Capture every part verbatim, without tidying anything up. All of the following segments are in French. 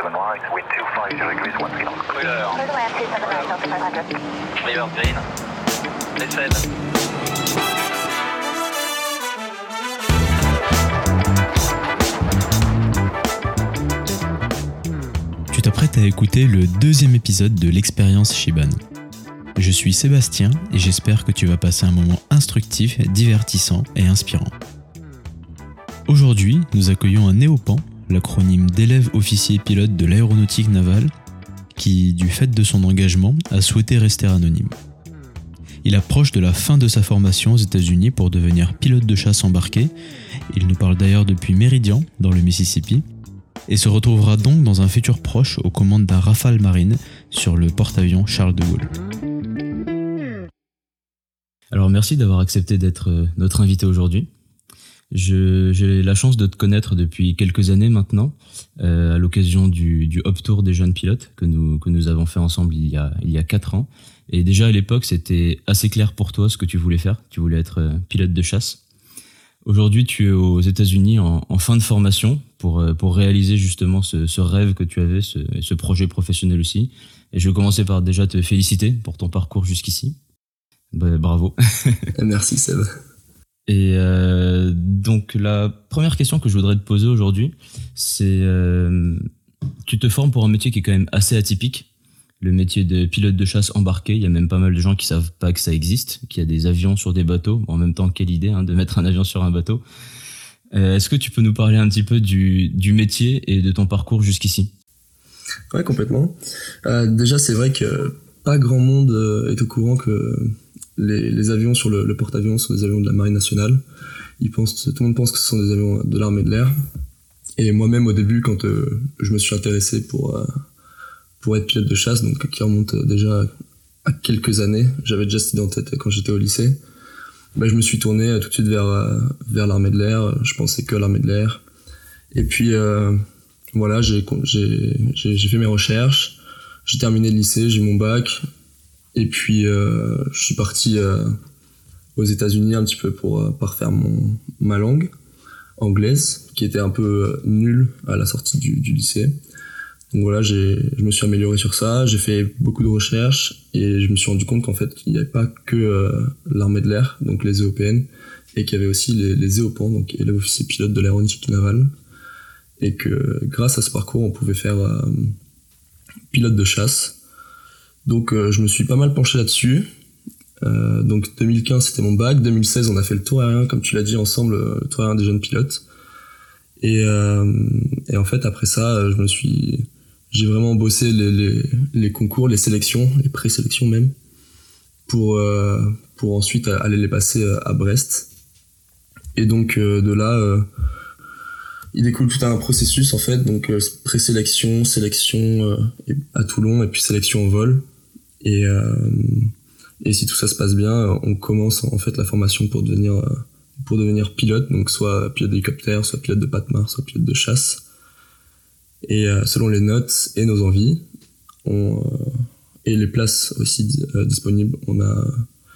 one right, wind two five zero degrees, one three knots. Cruiser. River green. Descend. Tu t'apprêtes à écouter le deuxième épisode de l'expérience Shiban. Je suis Sébastien et j'espère que tu vas passer un moment instructif, divertissant et inspirant. Aujourd'hui, nous accueillons un néopan, l'acronyme d'élève officier pilote de l'aéronautique navale, qui, du fait de son engagement, a souhaité rester anonyme. Il approche de la fin de sa formation aux États-Unis pour devenir pilote de chasse embarqué. Il nous parle d'ailleurs depuis Meridian, dans le Mississippi, et se retrouvera donc dans un futur proche aux commandes d'un Rafale Marine sur le porte-avions Charles de Gaulle. Alors merci d'avoir accepté d'être notre invité aujourd'hui. Je, j'ai la chance de te connaître depuis quelques années maintenant, euh, à l'occasion du, du Hop Tour des jeunes pilotes que nous, que nous avons fait ensemble il y a, il y a quatre ans. Et déjà à l'époque, c'était assez clair pour toi ce que tu voulais faire. Tu voulais être pilote de chasse. Aujourd'hui, tu es aux États-Unis en, en fin de formation pour, pour réaliser justement ce, ce rêve que tu avais, ce, ce projet professionnel aussi. Et je vais commencer par déjà te féliciter pour ton parcours jusqu'ici. Bah, bravo. Merci Seb. Et euh, donc la première question que je voudrais te poser aujourd'hui, c'est euh, tu te formes pour un métier qui est quand même assez atypique, le métier de pilote de chasse embarqué. Il y a même pas mal de gens qui savent pas que ça existe, qu'il y a des avions sur des bateaux. Bon, en même temps, quelle idée hein, de mettre un avion sur un bateau. Euh, est-ce que tu peux nous parler un petit peu du, du métier et de ton parcours jusqu'ici ? Ouais, complètement. Euh, déjà, c'est vrai que pas grand monde est au courant que Les, les avions sur le, le porte-avions sont des avions de la Marine nationale. Ils pensent, tout le monde pense que ce sont des avions de l'armée de l'air. Et moi-même, au début, quand euh, je me suis intéressé pour, euh, pour être pilote de chasse, donc qui remonte déjà à quelques années, j'avais déjà cette idée en tête quand j'étais au lycée, bah, je me suis tourné tout de suite vers, euh, vers l'armée de l'air. Je pensais que à l'armée de l'air. Et puis, euh, voilà, j'ai, j'ai, j'ai, j'ai fait mes recherches. J'ai terminé le lycée, j'ai eu mon bac. Et puis, euh, je suis parti euh, aux États-Unis un petit peu pour euh, parfaire mon, ma langue anglaise, qui était un peu euh, nulle à la sortie du, du lycée. Donc voilà, j'ai, je me suis amélioré sur ça, j'ai fait beaucoup de recherches et je me suis rendu compte qu'en fait, il n'y avait pas que euh, l'armée de l'air, donc les E O P N, et qu'il y avait aussi les, les EOPAN, donc élèves officiers pilotes de l'aéronautique navale. Et que grâce à ce parcours, on pouvait faire euh, pilote de chasse. Donc euh, je me suis pas mal penché là-dessus. Euh, donc deux mille quinze c'était mon bac, deux mille seize on a fait le tour aérien comme tu l'as dit ensemble, le tour aérien des jeunes pilotes. Et, euh, et en fait après ça je me suis, j'ai vraiment bossé les, les, les concours, les sélections, les présélections même, pour euh, pour ensuite aller les passer à Brest. Et donc euh, de là euh, il découle tout un processus en fait, donc euh, présélection, sélection euh, à Toulon et puis sélection au vol. Et, euh, et si tout ça se passe bien, on commence en fait la formation pour devenir, euh, pour devenir pilote, donc soit pilote d'hélicoptère, soit pilote de patte-mare, soit pilote de chasse. Et euh, selon les notes et nos envies, on, euh, et les places aussi euh, disponibles, on a,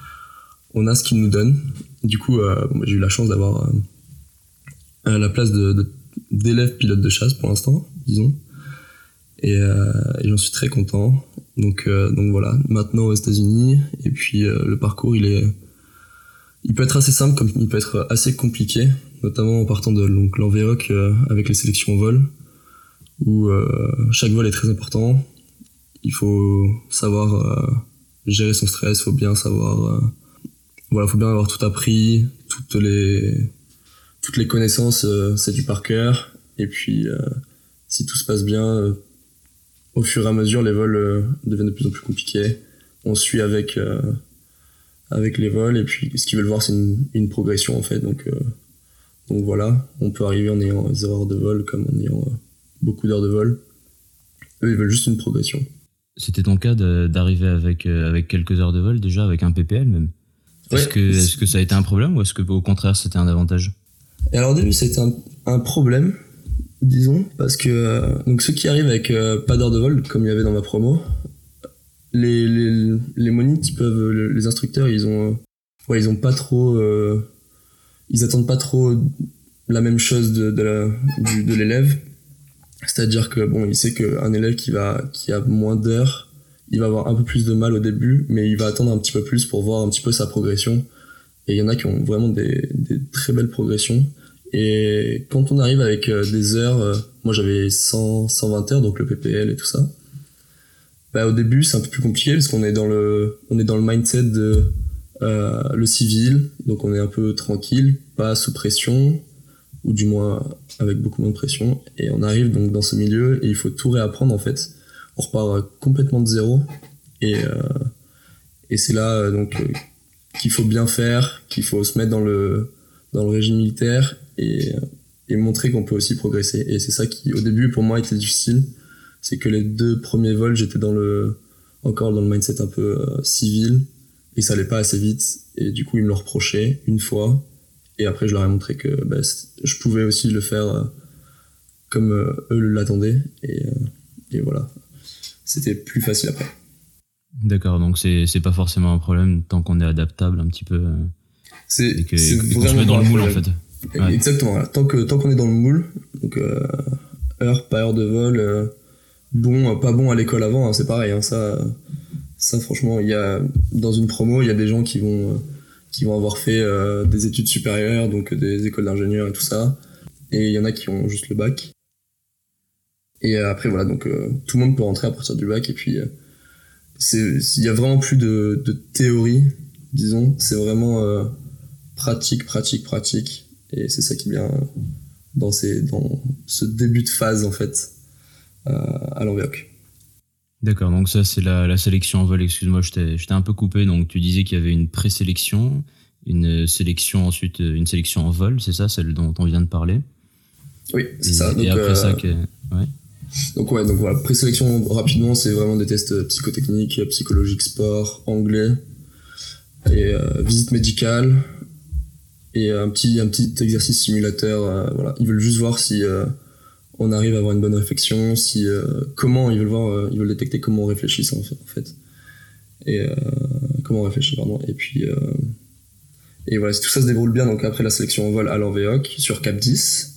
on a ce qu'ils nous donnent. Du coup, euh, j'ai eu la chance d'avoir euh, la place de, de, d'élève pilote de chasse pour l'instant, disons. Et, euh, et j'en suis très content. Donc, euh, donc voilà, maintenant aux États-Unis. Et puis euh, le parcours, il est, il peut être assez simple comme il peut être assez compliqué, notamment en partant de donc l'Envéroc euh, avec les sélections au vol, où euh, chaque vol est très important. Il faut savoir euh, gérer son stress, il faut bien savoir, euh, voilà, faut bien avoir tout appris, toutes les, toutes les connaissances, euh, c'est du par cœur. Et puis, euh, si tout se passe bien. Euh, Au fur et à mesure, les vols euh, deviennent de plus en plus compliqués. On suit avec euh, avec les vols et puis ce qu'ils veulent voir, c'est une, une progression en fait. Donc euh, donc voilà, on peut arriver en ayant zéro heure de vol comme en ayant euh, beaucoup d'heures de vol. Eux, ils veulent juste une progression. C'était ton cas de, d'arriver avec euh, avec quelques heures de vol déjà, avec un P P L même. Est-ce ouais, que est-ce que ça a été un problème ou est-ce que au contraire c'était un avantage ? Et alors au début, c'était un, un problème. Disons, parce que euh, donc ceux qui arrivent avec euh, pas d'heure de vol, comme il y avait dans ma promo, les les les monites, ils peuvent, les instructeurs, ils ont, euh, ouais, ils ont pas trop, euh, ils attendent pas trop la même chose de de, la, du, de l'élève. C'est-à-dire que bon, il sait qu'un élève qui va qui a moins d'heures, il va avoir un peu plus de mal au début, mais il va attendre un petit peu plus pour voir un petit peu sa progression. Et il y en a qui ont vraiment des, des très belles progressions. Et quand on arrive avec euh, des heures, euh, moi j'avais cent, cent vingt heures, donc le P P L et tout ça. Bah au début c'est un peu plus compliqué parce qu'on est dans le, on est dans le mindset de euh, le civil, donc on est un peu tranquille, pas sous pression, ou du moins avec beaucoup moins de pression. Et on arrive donc dans ce milieu et il faut tout réapprendre en fait. On repart complètement de zéro et euh, et c'est là euh, donc euh, qu'il faut bien faire, qu'il faut se mettre dans le dans le régime militaire et, et montrer qu'on peut aussi progresser. Et c'est ça qui, au début, pour moi, était difficile. C'est que les deux premiers vols, j'étais dans le, encore dans le mindset un peu euh, civil et ça allait pas assez vite. Et du coup, ils me le reprochaient une fois. Et après, je leur ai montré que bah, je pouvais aussi le faire euh, comme euh, eux l'attendaient. Et, euh, et voilà. C'était plus facile après. D'accord, donc c'est, c'est pas forcément un problème tant qu'on est adaptable un petit peu. Euh... C'est, et que, c'est et qu'on vraiment se met dans le moule en problème. fait. Ouais. Exactement, voilà. tant que tant qu'on est dans le moule, donc euh, heure pas heure de vol, euh, bon pas bon à l'école avant, hein, c'est pareil. Hein, ça, ça franchement, il y a dans une promo, il y a des gens qui vont euh, qui vont avoir fait euh, des études supérieures, donc des écoles d'ingénieurs et tout ça, et il y en a qui ont juste le bac. Et euh, après voilà, donc euh, tout le monde peut rentrer à partir du bac et puis euh, c'est il y a vraiment plus de de théorie, disons, c'est vraiment euh, pratique, pratique, pratique. Et c'est ça qui est bien dans, ces, dans ce début de phase, en fait, euh, à l'En V O C. D'accord, donc ça, c'est la, la sélection en vol. Excuse-moi, je t'ai, je t'ai un peu coupé. Donc, tu disais qu'il y avait une présélection, une sélection ensuite, une sélection en vol, c'est ça, celle dont on vient de parler? Oui, c'est et, ça. Donc, et après euh, ça, que, ouais. Donc, ouais, donc voilà, présélection rapidement, c'est vraiment des tests psychotechniques, psychologiques, sport, anglais, et euh, visite médicale. Et un petit un petit exercice simulateur, euh, voilà, ils veulent juste voir si euh, on arrive à avoir une bonne réflexion, si euh, comment ils veulent voir, euh, ils veulent détecter comment on réfléchit en fait, en fait. Et euh, comment on réfléchit pardon. Et puis euh, et voilà, si tout ça se déroule bien, donc après la sélection en vol à l'En V O C sur Cap dix.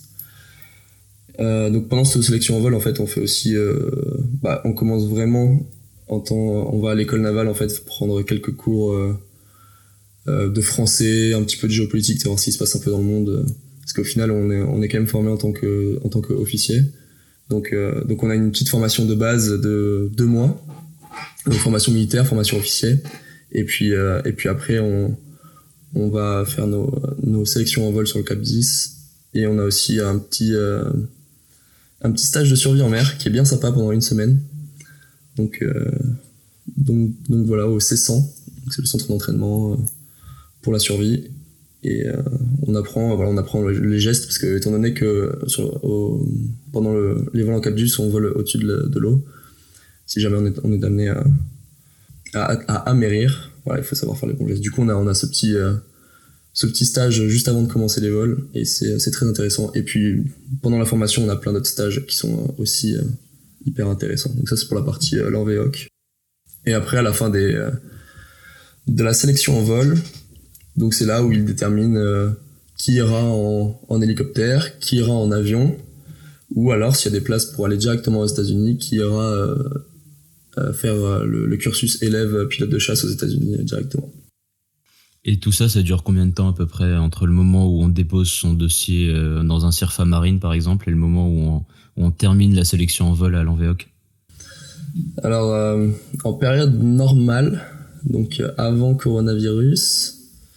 Euh, donc pendant cette sélection en vol, en fait, on fait aussi, euh, bah, on commence vraiment en temps, on va à l'école navale en fait prendre quelques cours. Euh, Euh, de français, un petit peu de géopolitique, savoir ce qui se passe un peu dans le monde, euh, parce qu'au final on est on est quand même formé en tant que en tant qu'officier. Donc euh, donc on a une petite formation de base de deux mois, donc formation militaire, formation officier, et puis euh, et puis après on on va faire nos nos sélections en vol sur le Cap dix, et on a aussi un petit euh, un petit stage de survie en mer qui est bien sympa pendant une semaine. Donc euh, donc donc voilà, au C cent, donc c'est le centre d'entraînement euh, pour la survie, et euh, on apprend voilà on apprend les gestes, parce que étant donné que sur, au, pendant le, les vols en Cap dix on vole au-dessus de, de l'eau, si jamais on est, on est amené à, à, à amérir, voilà, il faut savoir faire les bons gestes. Du coup on a, on a ce petit euh, ce petit stage juste avant de commencer les vols, et c'est, c'est très intéressant. Et puis pendant la formation on a plein d'autres stages qui sont aussi euh, hyper intéressants. Donc ça c'est pour la partie euh, l'En V O C. Et après à la fin des euh, de la sélection en vol, donc c'est là où ils déterminent euh, qui ira en, en hélicoptère, qui ira en avion, ou alors s'il y a des places pour aller directement aux États-Unis, qui ira euh, euh, faire euh, le, le cursus élève pilote de chasse aux États-Unis euh, directement. Et tout ça, ça dure combien de temps à peu près, entre le moment où on dépose son dossier euh, dans un CIRFA Marine par exemple et le moment où on, où on termine la sélection en vol à l'En V O C? Alors euh, en période normale, donc euh, avant coronavirus,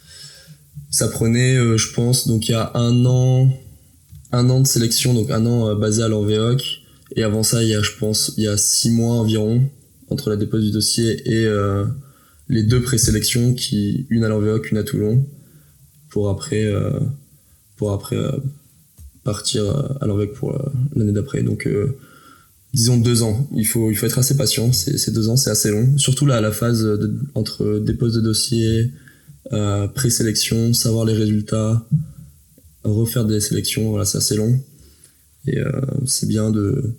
ça prenait, euh, je pense, donc il y a un an, un an de sélection, donc un an euh, basé à l'En V O C, et avant ça, il y a, je pense, il y a six mois environ entre la dépose du dossier et euh, les deux présélections, qui une à l'En V O C, une à Toulon, pour après, euh, pour après euh, partir à l'En V O C pour euh, l'année d'après. Donc, euh, disons deux ans. Il faut, il faut être assez patient. C'est, c'est deux ans, c'est assez long. Surtout là, à la phase de, entre dépose de dossier, Euh, présélection, savoir les résultats, refaire des sélections, voilà, c'est assez long. Et euh, c'est bien de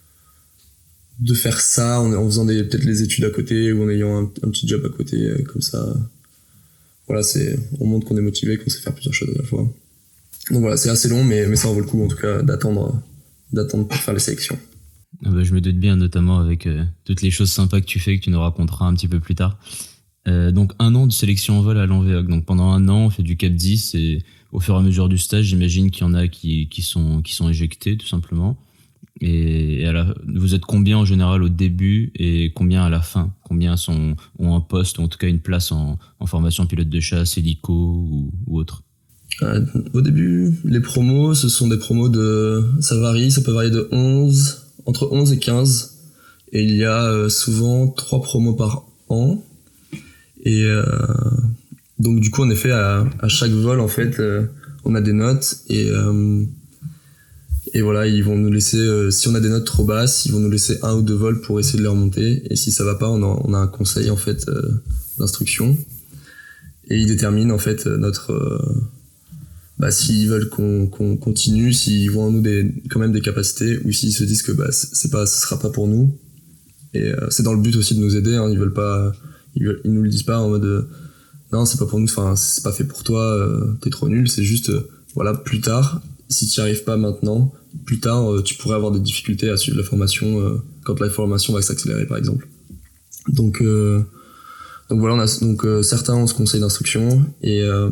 de faire ça en, en faisant des, peut-être les études à côté, ou en ayant un, un petit job à côté, euh, comme ça. Voilà, c'est, on montre qu'on est motivé, qu'on sait faire plusieurs choses à la fois. Donc voilà, c'est assez long, mais, mais ça en vaut le coup, en tout cas, d'attendre d'attendre pour faire les sélections. Ah bah, je me doute bien, notamment avec euh, toutes les choses sympas que tu fais, que tu nous raconteras un petit peu plus tard. Euh, donc un an de sélection en vol à l'Anvéoc. Donc pendant un an, on fait du Cap dix et au fur et à mesure du stage, j'imagine qu'il y en a qui, qui, sont, qui sont éjectés tout simplement. Et, et à la, vous êtes combien en général au début et combien à la fin? Combien sont, ont un poste ou en tout cas une place en, en formation pilote de chasse, hélico ou, ou autre? Euh, au début, les promos, ce sont des promos de... Ça varie, ça peut varier de onze, entre onze et quinze. Et il y a euh, souvent trois promos par an. Et euh, donc du coup, en effet, à, à chaque vol, en fait, euh, on a des notes. Et, euh, et voilà, ils vont nous laisser... Euh, si on a des notes trop basses, ils vont nous laisser un ou deux vols pour essayer de les remonter. Et si ça va pas, on a, on a un conseil, en fait, euh, d'instruction. Et ils déterminent, en fait, notre... Euh, bah, s'ils veulent qu'on, qu'on continue, s'ils voient en nous des, quand même des capacités, ou s'ils se disent que bah, c'est pas, ce sera pas pour nous. Et euh, c'est dans le but aussi de nous aider, hein, ils veulent pas, ils, veulent, ils nous le disent pas en mode euh, non, c'est pas pour nous, enfin, c'est pas fait pour toi, euh, t'es trop nul, c'est juste, euh, voilà, plus tard, si t'y arrives pas maintenant, plus tard, euh, tu pourrais avoir des difficultés à suivre la formation, euh, quand la formation va s'accélérer, par exemple. Donc, euh, donc voilà, on a, donc, euh, certains ont ce conseil d'instruction, et, euh,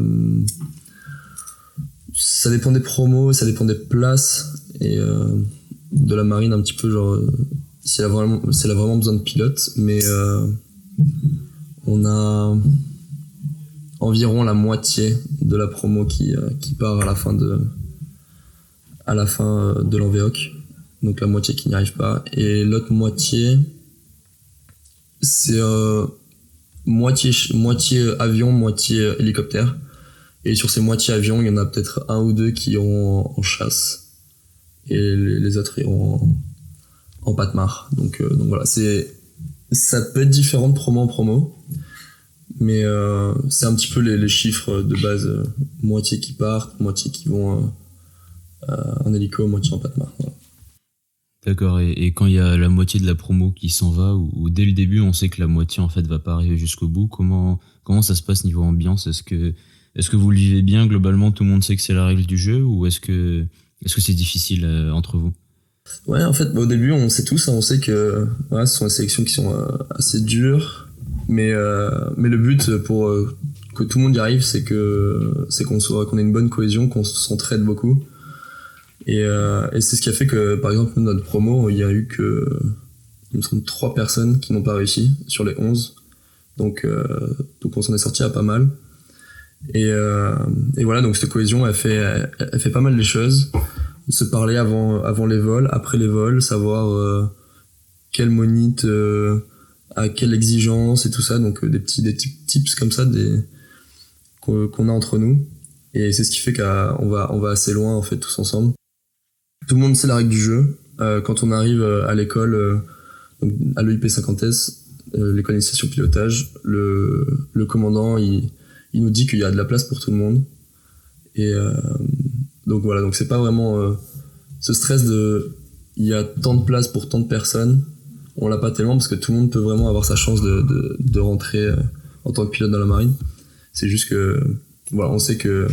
ça dépend des promos, ça dépend des places et euh, de la marine un petit peu, genre si elle a vraiment, si elle a vraiment besoin de pilotes, mais euh, on a environ la moitié de la promo qui, euh, qui part à la fin de à la fin de l'Anvéoc, donc la moitié qui n'y arrive pas, et l'autre moitié c'est euh, moitié moitié avion, moitié hélicoptère. Et sur ces moitiés avions, il y en a peut-être un ou deux qui iront en, en chasse. Et les, les autres iront en, en patmar. Donc, euh, donc voilà, c'est, ça peut être différent de promo en promo. Mais euh, c'est un petit peu les, les chiffres de base. Euh, moitié qui partent, moitié qui vont euh, en hélico, moitié en patmar. Voilà. D'accord, et, et quand il y a la moitié de la promo qui s'en va, ou, ou dès le début on sait que la moitié en fait va pas arriver jusqu'au bout, comment, comment ça se passe niveau ambiance? Est-ce que Est-ce que vous le vivez bien, globalement, tout le monde sait que c'est la règle du jeu, ou est-ce que est-ce que c'est difficile euh, entre vous? Ouais, en fait, bah, au début, on sait tous, hein, on sait que ouais, ce sont des sélections qui sont euh, assez dures, mais euh, mais le but pour euh, que tout le monde y arrive, c'est que c'est qu'on soit, qu'on ait une bonne cohésion, qu'on s'entraide beaucoup, et euh, et c'est ce qui a fait que, par exemple, notre promo, il y a eu que il me semble trois personnes qui n'ont pas réussi sur les onze, donc euh, donc on s'en est sorti à pas mal. Et, euh, et voilà, donc cette cohésion, elle fait, elle, elle fait pas mal les choses. Se parler avant, avant les vols, après les vols, savoir euh, quel monite, euh, à quelle exigence et tout ça. Donc euh, des petits, des petits tips comme ça, des, qu'on, qu'on a entre nous. Et c'est ce qui fait qu'on va, on va assez loin en fait tous ensemble. Tout le monde sait la règle du jeu. Euh, quand on arrive à l'école, euh, donc à l'E I P cinquante S, euh, l'école d'initiation pilotage, le, le commandant, il il nous dit qu'il y a de la place pour tout le monde. Et euh, donc voilà, donc c'est pas vraiment euh, ce stress de il y a tant de place pour tant de personnes, on l'a pas tellement parce que tout le monde peut vraiment avoir sa chance de, de, de rentrer euh, en tant que pilote dans la marine. C'est juste que voilà, on sait que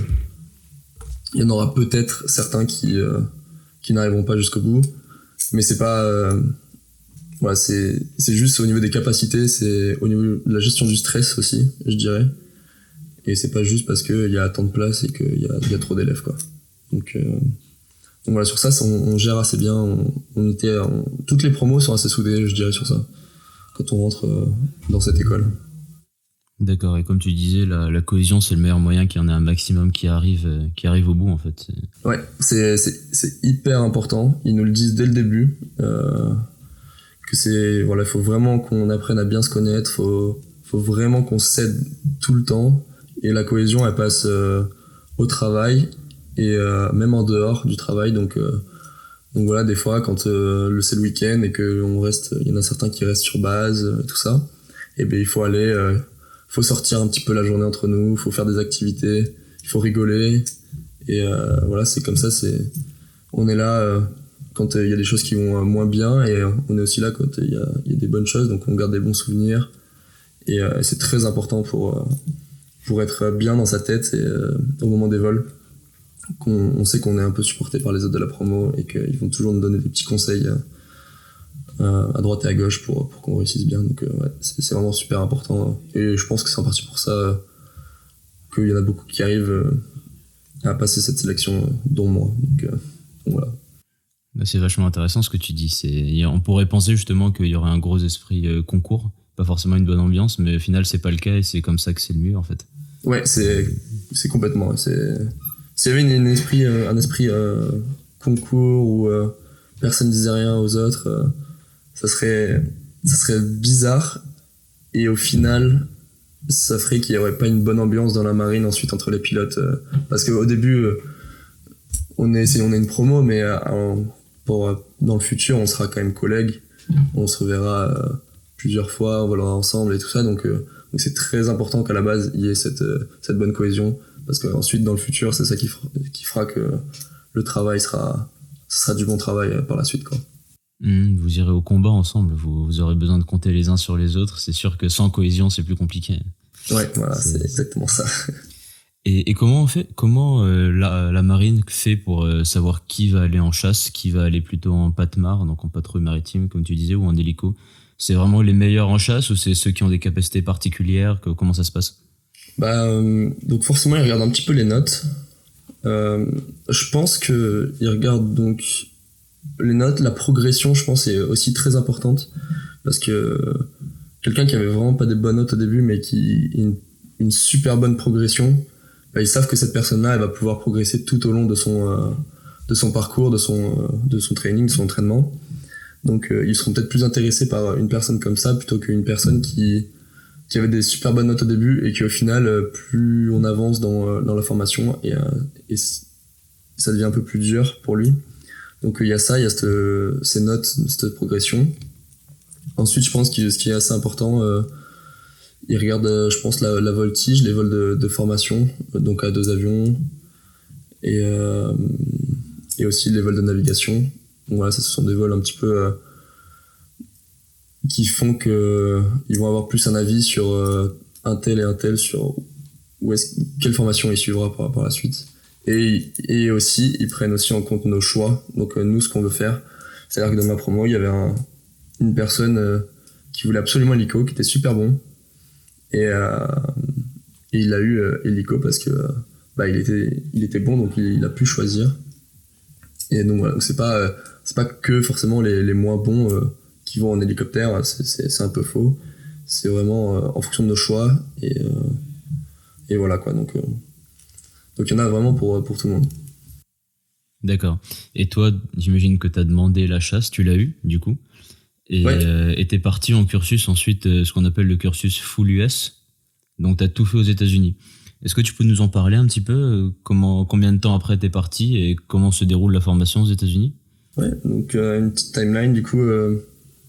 il y en aura peut-être certains qui euh, qui n'arriveront pas jusqu'au bout, mais c'est pas euh, voilà, c'est c'est juste au niveau des capacités, c'est au niveau de la gestion du stress aussi, je dirais. Et c'est pas juste parce qu'il y a tant de place et qu'il y a, il y a trop d'élèves, quoi. Donc, euh, donc voilà, sur ça, on, on gère assez bien. On, on était, on, toutes les promos sont assez soudées, je dirais, sur ça, quand on rentre euh, dans cette école. D'accord, et comme tu disais, la, la cohésion, c'est le meilleur moyen qu'il y en ait un maximum qui arrive, euh, qui arrive au bout, en fait. C'est... Ouais, c'est, c'est, c'est hyper important. Ils nous le disent dès le début. Euh, que c'est, voilà, il faut vraiment qu'on apprenne à bien se connaître. Faut, faut vraiment qu'on s'aide tout le temps. Et la cohésion, elle passe euh, au travail et euh, même en dehors du travail. Donc, euh, donc voilà, des fois, quand euh, le c'est le week-end et que on reste, il y en a certains qui restent sur base, euh, tout ça. Et ben il faut aller, euh, faut sortir un petit peu la journée entre nous, faut faire des activités, il faut rigoler. Et euh, voilà, c'est comme ça. C'est, on est là euh, quand il euh, y a des choses qui vont euh, moins bien et euh, on est aussi là quand il y a, y a des bonnes choses. Donc on garde des bons souvenirs et euh, c'est très important pour euh, pour être bien dans sa tête et, euh, au moment des vols. qu'on on sait qu'on est un peu supporté par les autres de la promo et qu'ils vont toujours nous donner des petits conseils euh, à droite et à gauche pour, pour qu'on réussisse bien. Donc euh, ouais, c'est, c'est vraiment super important. Et je pense que c'est en partie pour ça euh, qu'il y en a beaucoup qui arrivent euh, à passer cette sélection, euh, dont moi. Donc, euh, donc voilà. C'est vachement intéressant ce que tu dis. C'est, on pourrait penser justement qu'il y aurait un gros esprit euh, concours, pas forcément une bonne ambiance, mais au final c'est pas le cas et c'est comme ça que c'est le mieux en fait. Ouais, c'est, c'est complètement. C'est, s'il y avait une, une esprit, euh, un esprit euh, concours où euh, personne disait rien aux autres, euh, ça serait, ça serait bizarre et au final, ça ferait qu'il y aurait pas une bonne ambiance dans la marine ensuite entre les pilotes, euh, parce qu'au début, euh, on est, c'est, on est une promo, mais euh, en, pour, euh, dans le futur, on sera quand même collègues, on se reverra euh, plusieurs fois, on volera ensemble et tout ça, donc, euh, donc c'est très important qu'à la base il y ait cette, euh, cette bonne cohésion, parce qu'ensuite dans le futur, c'est ça qui fera, qui fera que le travail sera, ce sera du bon travail euh, par la suite, quoi. Mmh, vous irez au combat ensemble, vous, vous aurez besoin de compter les uns sur les autres, c'est sûr que sans cohésion c'est plus compliqué. Ouais, voilà, c'est, c'est exactement ça. Et, et comment on fait, comment euh, la, la marine fait pour euh, savoir qui va aller en chasse, qui va aller plutôt en patte-mar, donc en patrouille maritime comme tu disais, ou en hélico? C'est vraiment les meilleurs en chasse ou c'est ceux qui ont des capacités particulières? que, Comment ça se passe? Bah, euh, donc forcément ils regardent un petit peu les notes. Euh, je pense que ils regardent donc les notes, la progression, je pense, est aussi très importante, parce que quelqu'un qui avait vraiment pas des bonnes notes au début mais qui a une, une super bonne progression, bah, ils savent que cette personne-là, elle va pouvoir progresser tout au long de son euh, de son parcours, de son euh, de son training, de son entraînement. Donc euh, ils seront peut-être plus intéressés par une personne comme ça plutôt qu'une personne qui qui avait des super bonnes notes au début et qui au final, euh, plus on avance dans euh, dans la formation et euh, et ça devient un peu plus dur pour lui. Donc il euh, y a ça, il y a cette, ces notes, cette progression. Ensuite, je pense que ce qui est assez important, euh, ils regardent, euh, je pense, la, la voltige, les vols de, de formation, donc à deux avions, et, euh, et aussi les vols de navigation. Donc voilà, ça, ce sont des vols un petit peu euh, qui font que euh, ils vont avoir plus un avis sur euh, un tel et un tel, sur où est-ce, quelle formation il suivra par, par la suite. Et, et aussi, ils prennent aussi en compte nos choix, donc euh, nous, ce qu'on veut faire. C'est-à-dire que dans ma promo, il y avait un, une personne euh, qui voulait absolument hélico, qui était super bon, et, euh, et il a eu euh, hélico parce que euh, bah, il était, il était bon, donc il, il a pu choisir. Et donc voilà, donc c'est pas, euh, c'est pas que forcément les, les moins bons euh, qui vont en hélicoptère, c'est, c'est, c'est un peu faux. C'est vraiment euh, en fonction de nos choix, et, euh, et voilà quoi, donc... Euh, Donc il y en a vraiment pour, pour tout le monde. D'accord. Et toi, j'imagine que tu as demandé la chasse, tu l'as eu du coup. Et ouais. euh, tu es parti en cursus ensuite, euh, ce qu'on appelle le cursus full U S. Donc tu as tout fait aux États-Unis. Est-ce que tu peux nous en parler un petit peu? euh, comment, Combien de temps après tu es parti et comment se déroule la formation aux États-Unis? Ouais, donc euh, une petite timeline, du coup, euh,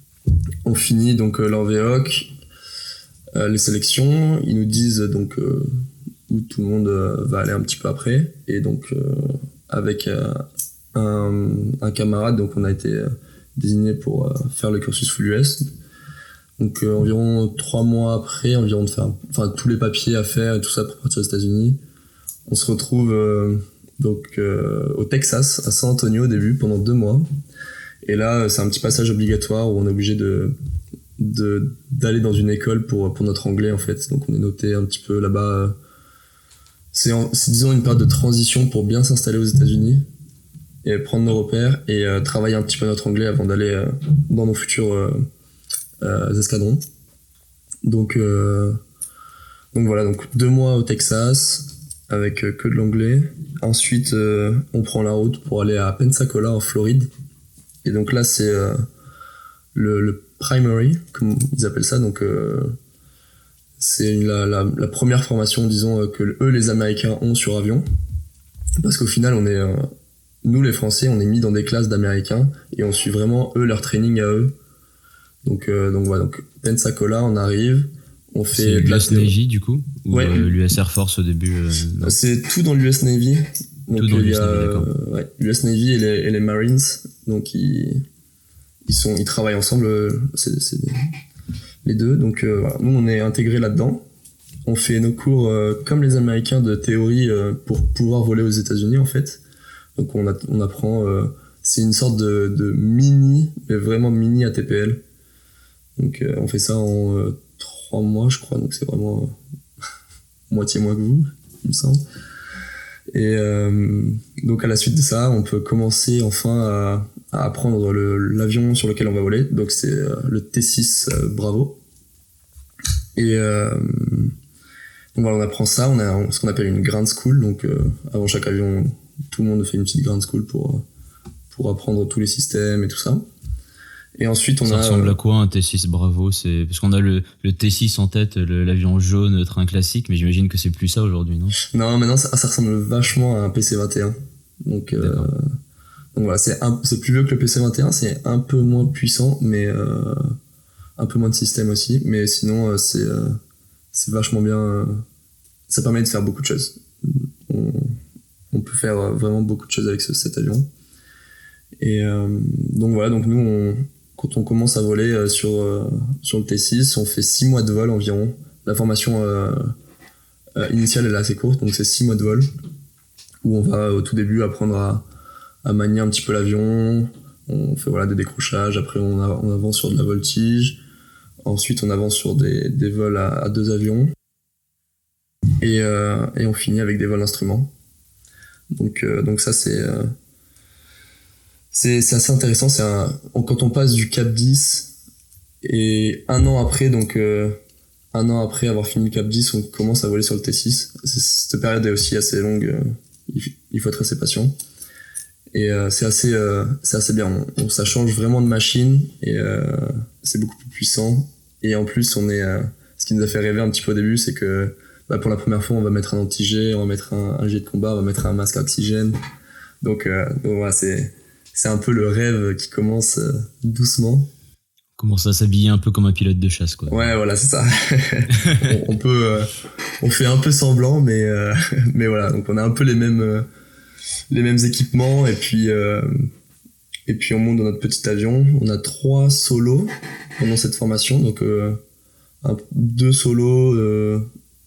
on finit donc euh, l'O V O C, euh, les sélections, ils nous disent donc... Euh, où tout le monde euh, va aller un petit peu après, et donc euh, avec euh, un, un camarade, donc on a été euh, désigné pour euh, faire le cursus full U S. Donc euh, environ trois mois après, environ de faire, enfin tous les papiers à faire et tout ça pour partir aux États-Unis, on se retrouve euh, donc euh, au Texas, à San Antonio au début, pendant deux mois. Et là, c'est un petit passage obligatoire où on est obligé de de d'aller dans une école pour pour notre anglais en fait. Donc on est noté un petit peu là-bas. Euh, C'est, en, c'est disons une période de transition pour bien s'installer aux États-Unis et prendre nos repères et euh, travailler un petit peu notre anglais avant d'aller euh, dans nos futurs euh, euh, escadrons. Donc, euh, donc voilà, donc deux mois au Texas avec euh, que de l'anglais. Ensuite, euh, on prend la route pour aller à Pensacola en Floride. Et donc là, c'est euh, le, le primary, comme ils appellent ça. Donc euh, c'est la, la, la première formation, disons, que eux, les Américains, ont sur avion. Parce qu'au final, on est, euh, nous, les Français, on est mis dans des classes d'Américains et on suit vraiment, eux, leur training à eux. Donc, euh, donc voilà, donc Pensacola, on arrive, on fait... C'est l'U S Navy, du coup? Ou ouais. euh, l'U S Air Force au début euh, C'est tout dans l'U S Navy. Donc, tout dans l'U S il y a, Navy, d'accord. Euh, ouais, l'U S Navy et les, et les Marines, donc ils, ils, sont, ils travaillent ensemble, c'est, c'est les deux. Donc euh, voilà, nous, on est intégrés là-dedans. on fait nos cours euh, comme les Américains de théorie euh, pour pouvoir voler aux États-Unis en fait. Donc on, a, on apprend, euh, c'est une sorte de, de mini, mais vraiment mini A T P L. Donc euh, on fait ça en euh, trois mois je crois, donc c'est vraiment euh, moitié moins que vous, il me semble. Et euh, donc à la suite de ça, on peut commencer enfin à, à apprendre le, l'avion sur lequel on va voler. Donc c'est euh, le T six euh, Bravo. Et euh, donc voilà, on apprend ça, on a ce qu'on appelle une ground school. Donc euh, avant chaque avion, tout le monde fait une petite ground school pour, pour apprendre tous les systèmes et tout ça. Et ensuite, on ça a... ressemble à quoi un T six Bravo? C'est parce qu'on a le, le T six en tête, le, l'avion jaune, train classique, mais j'imagine que c'est plus ça aujourd'hui, non? Non, maintenant ça, ça ressemble vachement à un P C vingt et un. Donc, euh, donc voilà, c'est, un, c'est plus vieux que le P C vingt et un, c'est un peu moins puissant, mais euh, un peu moins de système aussi. Mais sinon, euh, c'est, euh, c'est vachement bien. Euh, ça permet de faire beaucoup de choses. On, on peut faire vraiment beaucoup de choses avec ce, cet avion. Et euh, donc voilà, donc nous, on, quand on commence à voler euh, sur, euh, sur le T six, on fait six mois de vol environ. La formation euh, euh, initiale elle est assez courte, donc c'est six mois de vol, où on va au tout début apprendre à, à manier un petit peu l'avion. On fait voilà, des décrochages, après on, a, on avance sur de la voltige, ensuite on avance sur des, des vols à, à deux avions, et, euh, et on finit avec des vols d'instruments. Donc, euh, donc ça c'est... Euh, C'est, c'est assez intéressant, c'est un, quand on passe du Cap dix et un an après, donc euh, un an après avoir fini le Cap dix, on commence à voler sur le T six. C'est, cette période est aussi assez longue, euh, il, il faut être assez patient. Et euh, c'est assez, euh, c'est assez bien, on, on, ça change vraiment de machine et euh, c'est beaucoup plus puissant. Et en plus, on est, euh, ce qui nous a fait rêver un petit peu au début, c'est que bah, pour la première fois, on va mettre un anti-jet, on va mettre un, un jet de combat, on va mettre un masque à oxygène. Donc, euh, donc voilà, c'est... C'est un peu le rêve qui commence euh, doucement. On commence à s'habiller un peu comme un pilote de chasse, quoi. Ouais, voilà, c'est ça. on, on peut, euh, on fait un peu semblant, mais euh, mais voilà, donc on a un peu les mêmes euh, les mêmes équipements et puis euh, et puis on monte dans notre petit avion. On a trois solos pendant cette formation, donc euh, un, deux solos euh,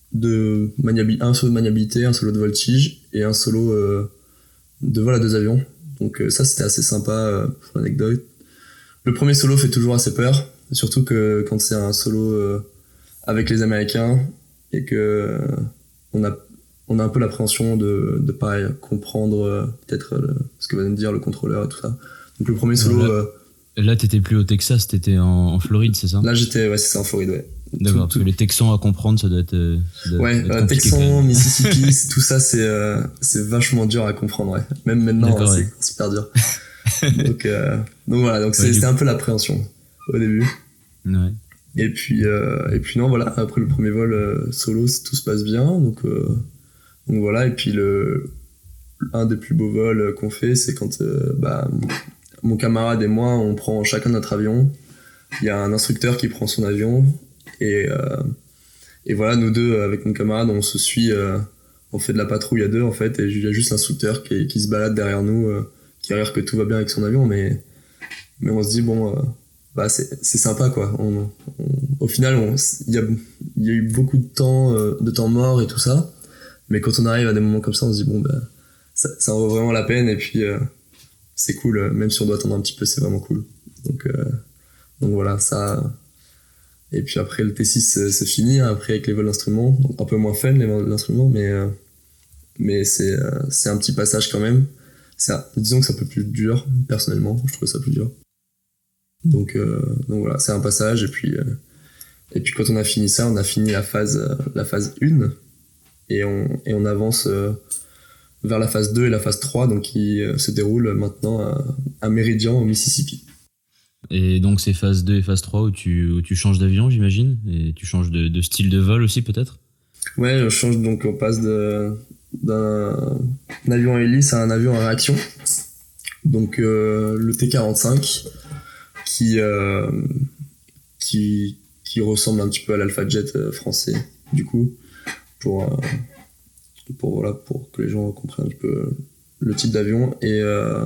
de maniabilité, un solo de maniabilité, un solo de voltige et un solo euh, de vol à deux avions. Donc euh, ça c'était assez sympa euh, pour l'anecdote. Le premier solo fait toujours assez peur, surtout que quand c'est un solo euh, avec les Américains et que euh, on a on a un peu l'appréhension de de pas comprendre euh, peut-être euh, ce que va nous dire le contrôleur et tout ça. Donc le premier solo. Là, euh, là t'étais plus au Texas, t'étais en, en Floride, c'est ça? Là j'étais ouais c'est ça en Floride ouais. D'accord, tout, parce que les Texans à comprendre, ça doit être. Ça doit ouais, être euh, Texans, Mississippi, tout ça, c'est euh, c'est vachement dur à comprendre. Ouais. Même maintenant, hein, ouais. C'est super dur. donc euh, donc voilà, donc c'est, ouais, c'était un peu l'appréhension au début. Ouais. Et puis euh, et puis non voilà, après le premier vol euh, solo, tout se passe bien. Donc euh, donc voilà, et puis le un des plus beaux vols qu'on fait, c'est quand euh, bah mon camarade et moi, on prend chacun notre avion. Il y a un instructeur qui prend son avion. Et, euh, et voilà, nous deux, avec mon camarade, on se suit, euh, on fait de la patrouille à deux en fait, et il y a juste l'instructeur qui, qui se balade derrière nous, euh, qui regarde que tout va bien avec son avion, mais, mais on se dit, bon, euh, bah c'est, c'est sympa quoi. On, on, au final, il y a, y a eu beaucoup de temps, euh, de temps mort et tout ça, mais quand on arrive à des moments comme ça, on se dit, bon, bah, ça, ça en vaut vraiment la peine, et puis euh, c'est cool, même si on doit attendre un petit peu, c'est vraiment cool. Donc, euh, donc voilà, ça. Et puis après le T six c'est fini, après avec les vols d'instruments, un peu moins fun les vols d'instruments, mais euh, mais c'est euh, c'est un petit passage quand même. Ça, disons que c'est un peu plus dur personnellement, je trouve ça plus dur. Donc euh, donc voilà, c'est un passage et puis euh, et puis quand on a fini ça, on a fini la phase euh, la phase un et on et on avance euh, vers la phase deux et la phase trois, donc qui euh, se déroule maintenant à, à Meridian au Mississippi. Et donc c'est phase deux et phase trois où tu, où tu changes d'avion, j'imagine, et tu changes de, de style de vol aussi peut-être? Ouais, je change, donc on passe de, d'un un avion à hélice à un avion à réaction. Donc euh, le T quarante-cinq qui, euh, qui, qui ressemble un petit peu à l'Alpha Jet français, du coup, pour, euh, pour, voilà, pour que les gens comprennent un petit peu le type d'avion. Et euh,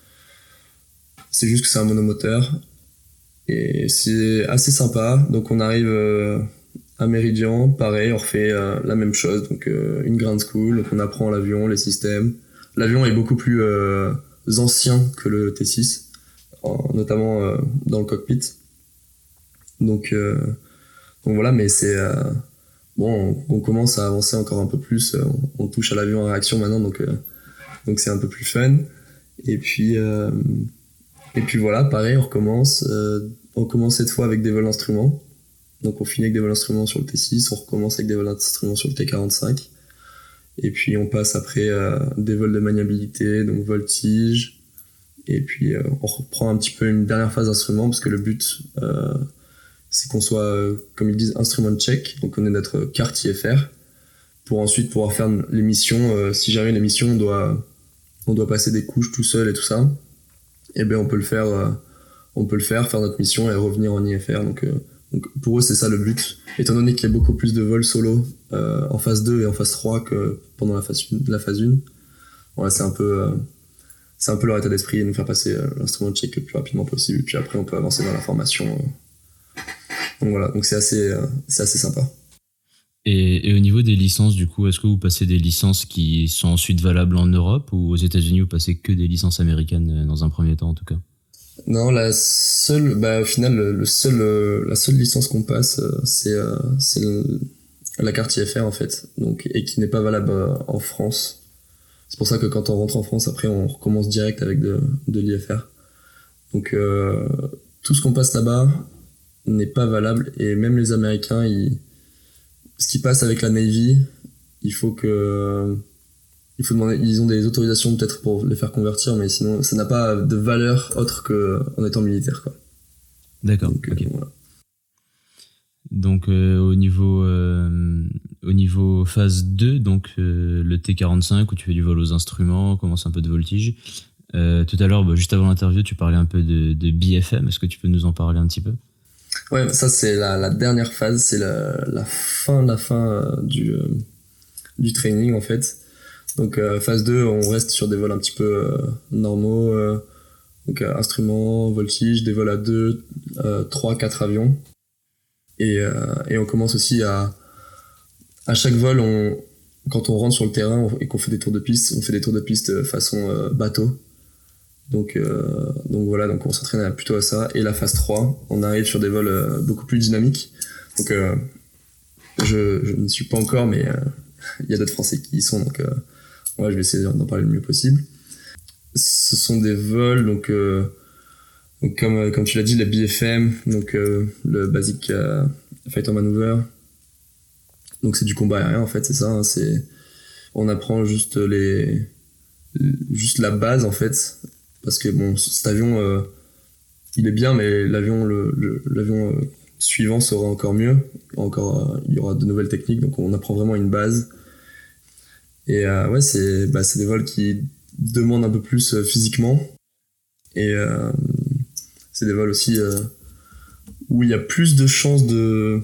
c'est juste que c'est un monomoteur et c'est assez sympa. Donc on arrive euh, à Meridian, pareil, on refait euh, la même chose, donc euh, une ground school, donc on apprend l'avion, les systèmes. L'avion est beaucoup plus euh, ancien que le T six, en, notamment euh, dans le cockpit. Donc, euh, donc voilà, mais c'est euh, bon, on, on commence à avancer encore un peu plus. On, on touche à l'avion à réaction maintenant, donc euh, donc c'est un peu plus fun. Et puis euh, et puis voilà, pareil, on recommence. Euh, on commence cette fois avec des vols d'instruments. Donc on finit avec des vols d'instruments sur le T six, on recommence avec des vols d'instruments sur le T quarante-cinq. Et puis on passe après euh, des vols de maniabilité, donc voltige. Et puis euh, on reprend un petit peu une dernière phase d'instrument, parce que le but, euh, c'est qu'on soit, euh, comme ils disent, instrument check, donc on est notre carte I F R, pour ensuite pouvoir faire les missions. Euh, si jamais les missions, on doit, on doit passer des couches tout seul et tout ça, et bien on peut le faire, euh, on peut le faire, faire notre mission et revenir en I F R. Donc, euh, donc pour eux, c'est ça le but. Étant donné qu'il y a beaucoup plus de vols solo euh, en phase deux et en phase trois que pendant la phase, la phase un, voilà, c'est un peu, euh, c'est un peu leur état d'esprit, et nous faire passer euh, l'instrument check le plus rapidement possible, puis après on peut avancer dans la formation. Euh. Donc voilà, donc c'est assez, euh, c'est assez sympa. Et, et au niveau des licences, du coup, est-ce que vous passez des licences qui sont ensuite valables en Europe, ou aux États-Unis vous passez que des licences américaines dans un premier temps en tout cas? Non, la seule, bah au final, le, le seul, euh, la seule licence qu'on passe, euh, c'est, euh, c'est le, la carte I F R en fait, donc, et qui n'est pas valable euh, en France. C'est pour ça que quand on rentre en France, après on recommence direct avec de, de l'I F R. Donc euh, tout ce qu'on passe là-bas n'est pas valable, et même les Américains, ils, ce qui passe avec la Navy, il faut que il faut demander, ils ont des autorisations peut-être pour les faire convertir, mais sinon ça n'a pas de valeur autre qu'en étant militaire, quoi. D'accord. Donc, okay. euh, voilà. Donc euh, au niveau euh, au niveau phase deux, donc euh, le T quarante-cinq où tu fais du vol aux instruments, commence un peu de voltige. Euh, tout à l'heure, bah, juste avant l'interview, tu parlais un peu de, de B F M. Est-ce que tu peux nous en parler un petit peu? Ouais, ça c'est la, la dernière phase, c'est la, la fin, la fin euh, du euh, du training en fait. Donc euh, phase deux, on reste sur des vols un petit peu euh, normaux, euh, donc euh, instruments, voltige, des vols à deux, euh, trois, quatre avions. Et, euh, et on commence aussi à... À chaque vol, on, quand on rentre sur le terrain on, et qu'on fait des tours de piste, on fait des tours de piste façon euh, bateau. Donc, euh, donc voilà, donc on s'entraîne plutôt à ça. Et la phase trois, on arrive sur des vols euh, beaucoup plus dynamiques. Donc euh, je, je ne suis pas encore, mais il euh, y a d'autres Français qui y sont, donc... Euh, ouais, je vais essayer d'en parler le mieux possible. Ce sont des vols, donc, euh, donc comme, comme tu l'as dit, les B F M, donc euh, le Basic euh, Fighter Maneuver. Donc c'est du combat aérien en fait, c'est ça. Hein, c'est, on apprend juste les, juste la base en fait, parce que bon, cet avion, euh, il est bien, mais l'avion, le, le, l'avion euh, suivant sera encore mieux. Encore, euh, il y aura de nouvelles techniques, donc on apprend vraiment une base. Et euh, ouais, c'est, bah, c'est des vols qui demandent un peu plus euh, physiquement. Et euh, c'est des vols aussi euh, où il y a plus de chances de,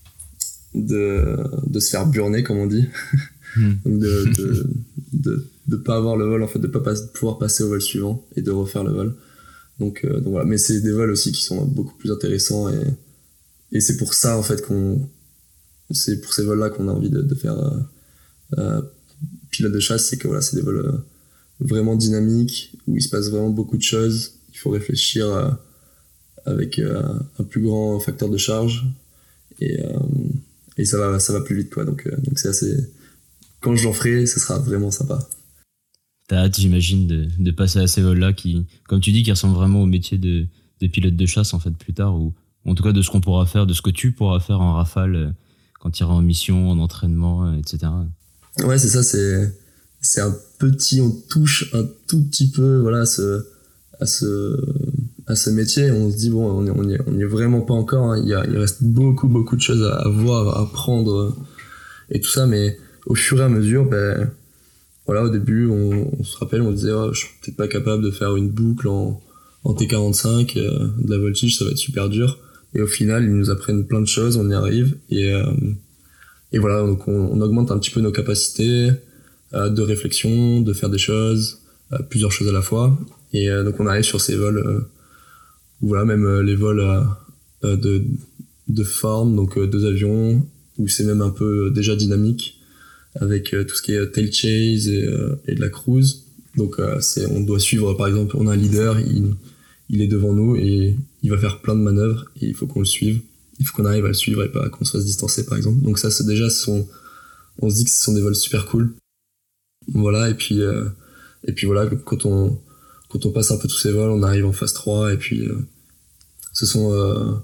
de, de se faire burner, comme on dit. Mm. Donc de, de, de, de pas avoir le vol, en fait, de pas pas pouvoir passer au vol suivant et de refaire le vol. Donc, euh, donc voilà. Mais c'est des vols aussi qui sont beaucoup plus intéressants, et, et c'est pour ça, en fait, qu'on, c'est pour ces vols-là qu'on a envie de, de faire euh, euh, pilote de chasse. C'est que voilà, c'est des vols euh, vraiment dynamiques où il se passe vraiment beaucoup de choses. Il faut réfléchir euh, avec euh, un plus grand facteur de charge, et, euh, et ça va, ça va plus vite, quoi. Donc, euh, donc c'est assez. Quand j'en ferai, ça sera vraiment sympa. T'as hâte, j'imagine, de, de passer à ces vols-là qui, comme tu dis, qui ressemblent vraiment au métier de, de pilote de chasse, en fait, plus tard, ou en tout cas de ce qu'on pourra faire, de ce que tu pourras faire en rafale quand tu iras en mission, en entraînement, et cetera. Ouais, c'est ça, c'est, c'est un petit, on touche un tout petit peu, voilà, à ce, à ce, à ce métier. On se dit, bon, on n'y on est, on est vraiment pas encore, hein. Il y a, il reste beaucoup, beaucoup de choses à, à voir, à apprendre, et tout ça, mais au fur et à mesure, ben, voilà, au début, on, on se rappelle, on disait, oh, je suis peut-être pas capable de faire une boucle en, en T quarante-cinq, euh, de la voltige, ça va être super dur. Et au final, ils nous apprennent plein de choses, on y arrive, et, euh, et voilà, donc on, on augmente un petit peu nos capacités euh, de réflexion, de faire des choses, euh, plusieurs choses à la fois. Et euh, donc on arrive sur ces vols, euh, voilà, même euh, les vols euh, de, de forme, donc euh, deux avions, où c'est même un peu déjà dynamique, avec euh, tout ce qui est tail chase et, euh, et de la cruise. Donc euh, c'est, on doit suivre, par exemple, on a un leader, il, il est devant nous et il va faire plein de manœuvres et il faut qu'on le suive. Il faut qu'on arrive à le suivre et pas qu'on se fasse distancer, par exemple. Donc ça, c'est déjà, ce sont, on se dit que ce sont des vols super cool. Voilà, et puis, euh, et puis voilà, quand on, quand on passe un peu tous ces vols, on arrive en phase trois et puis euh, ce sont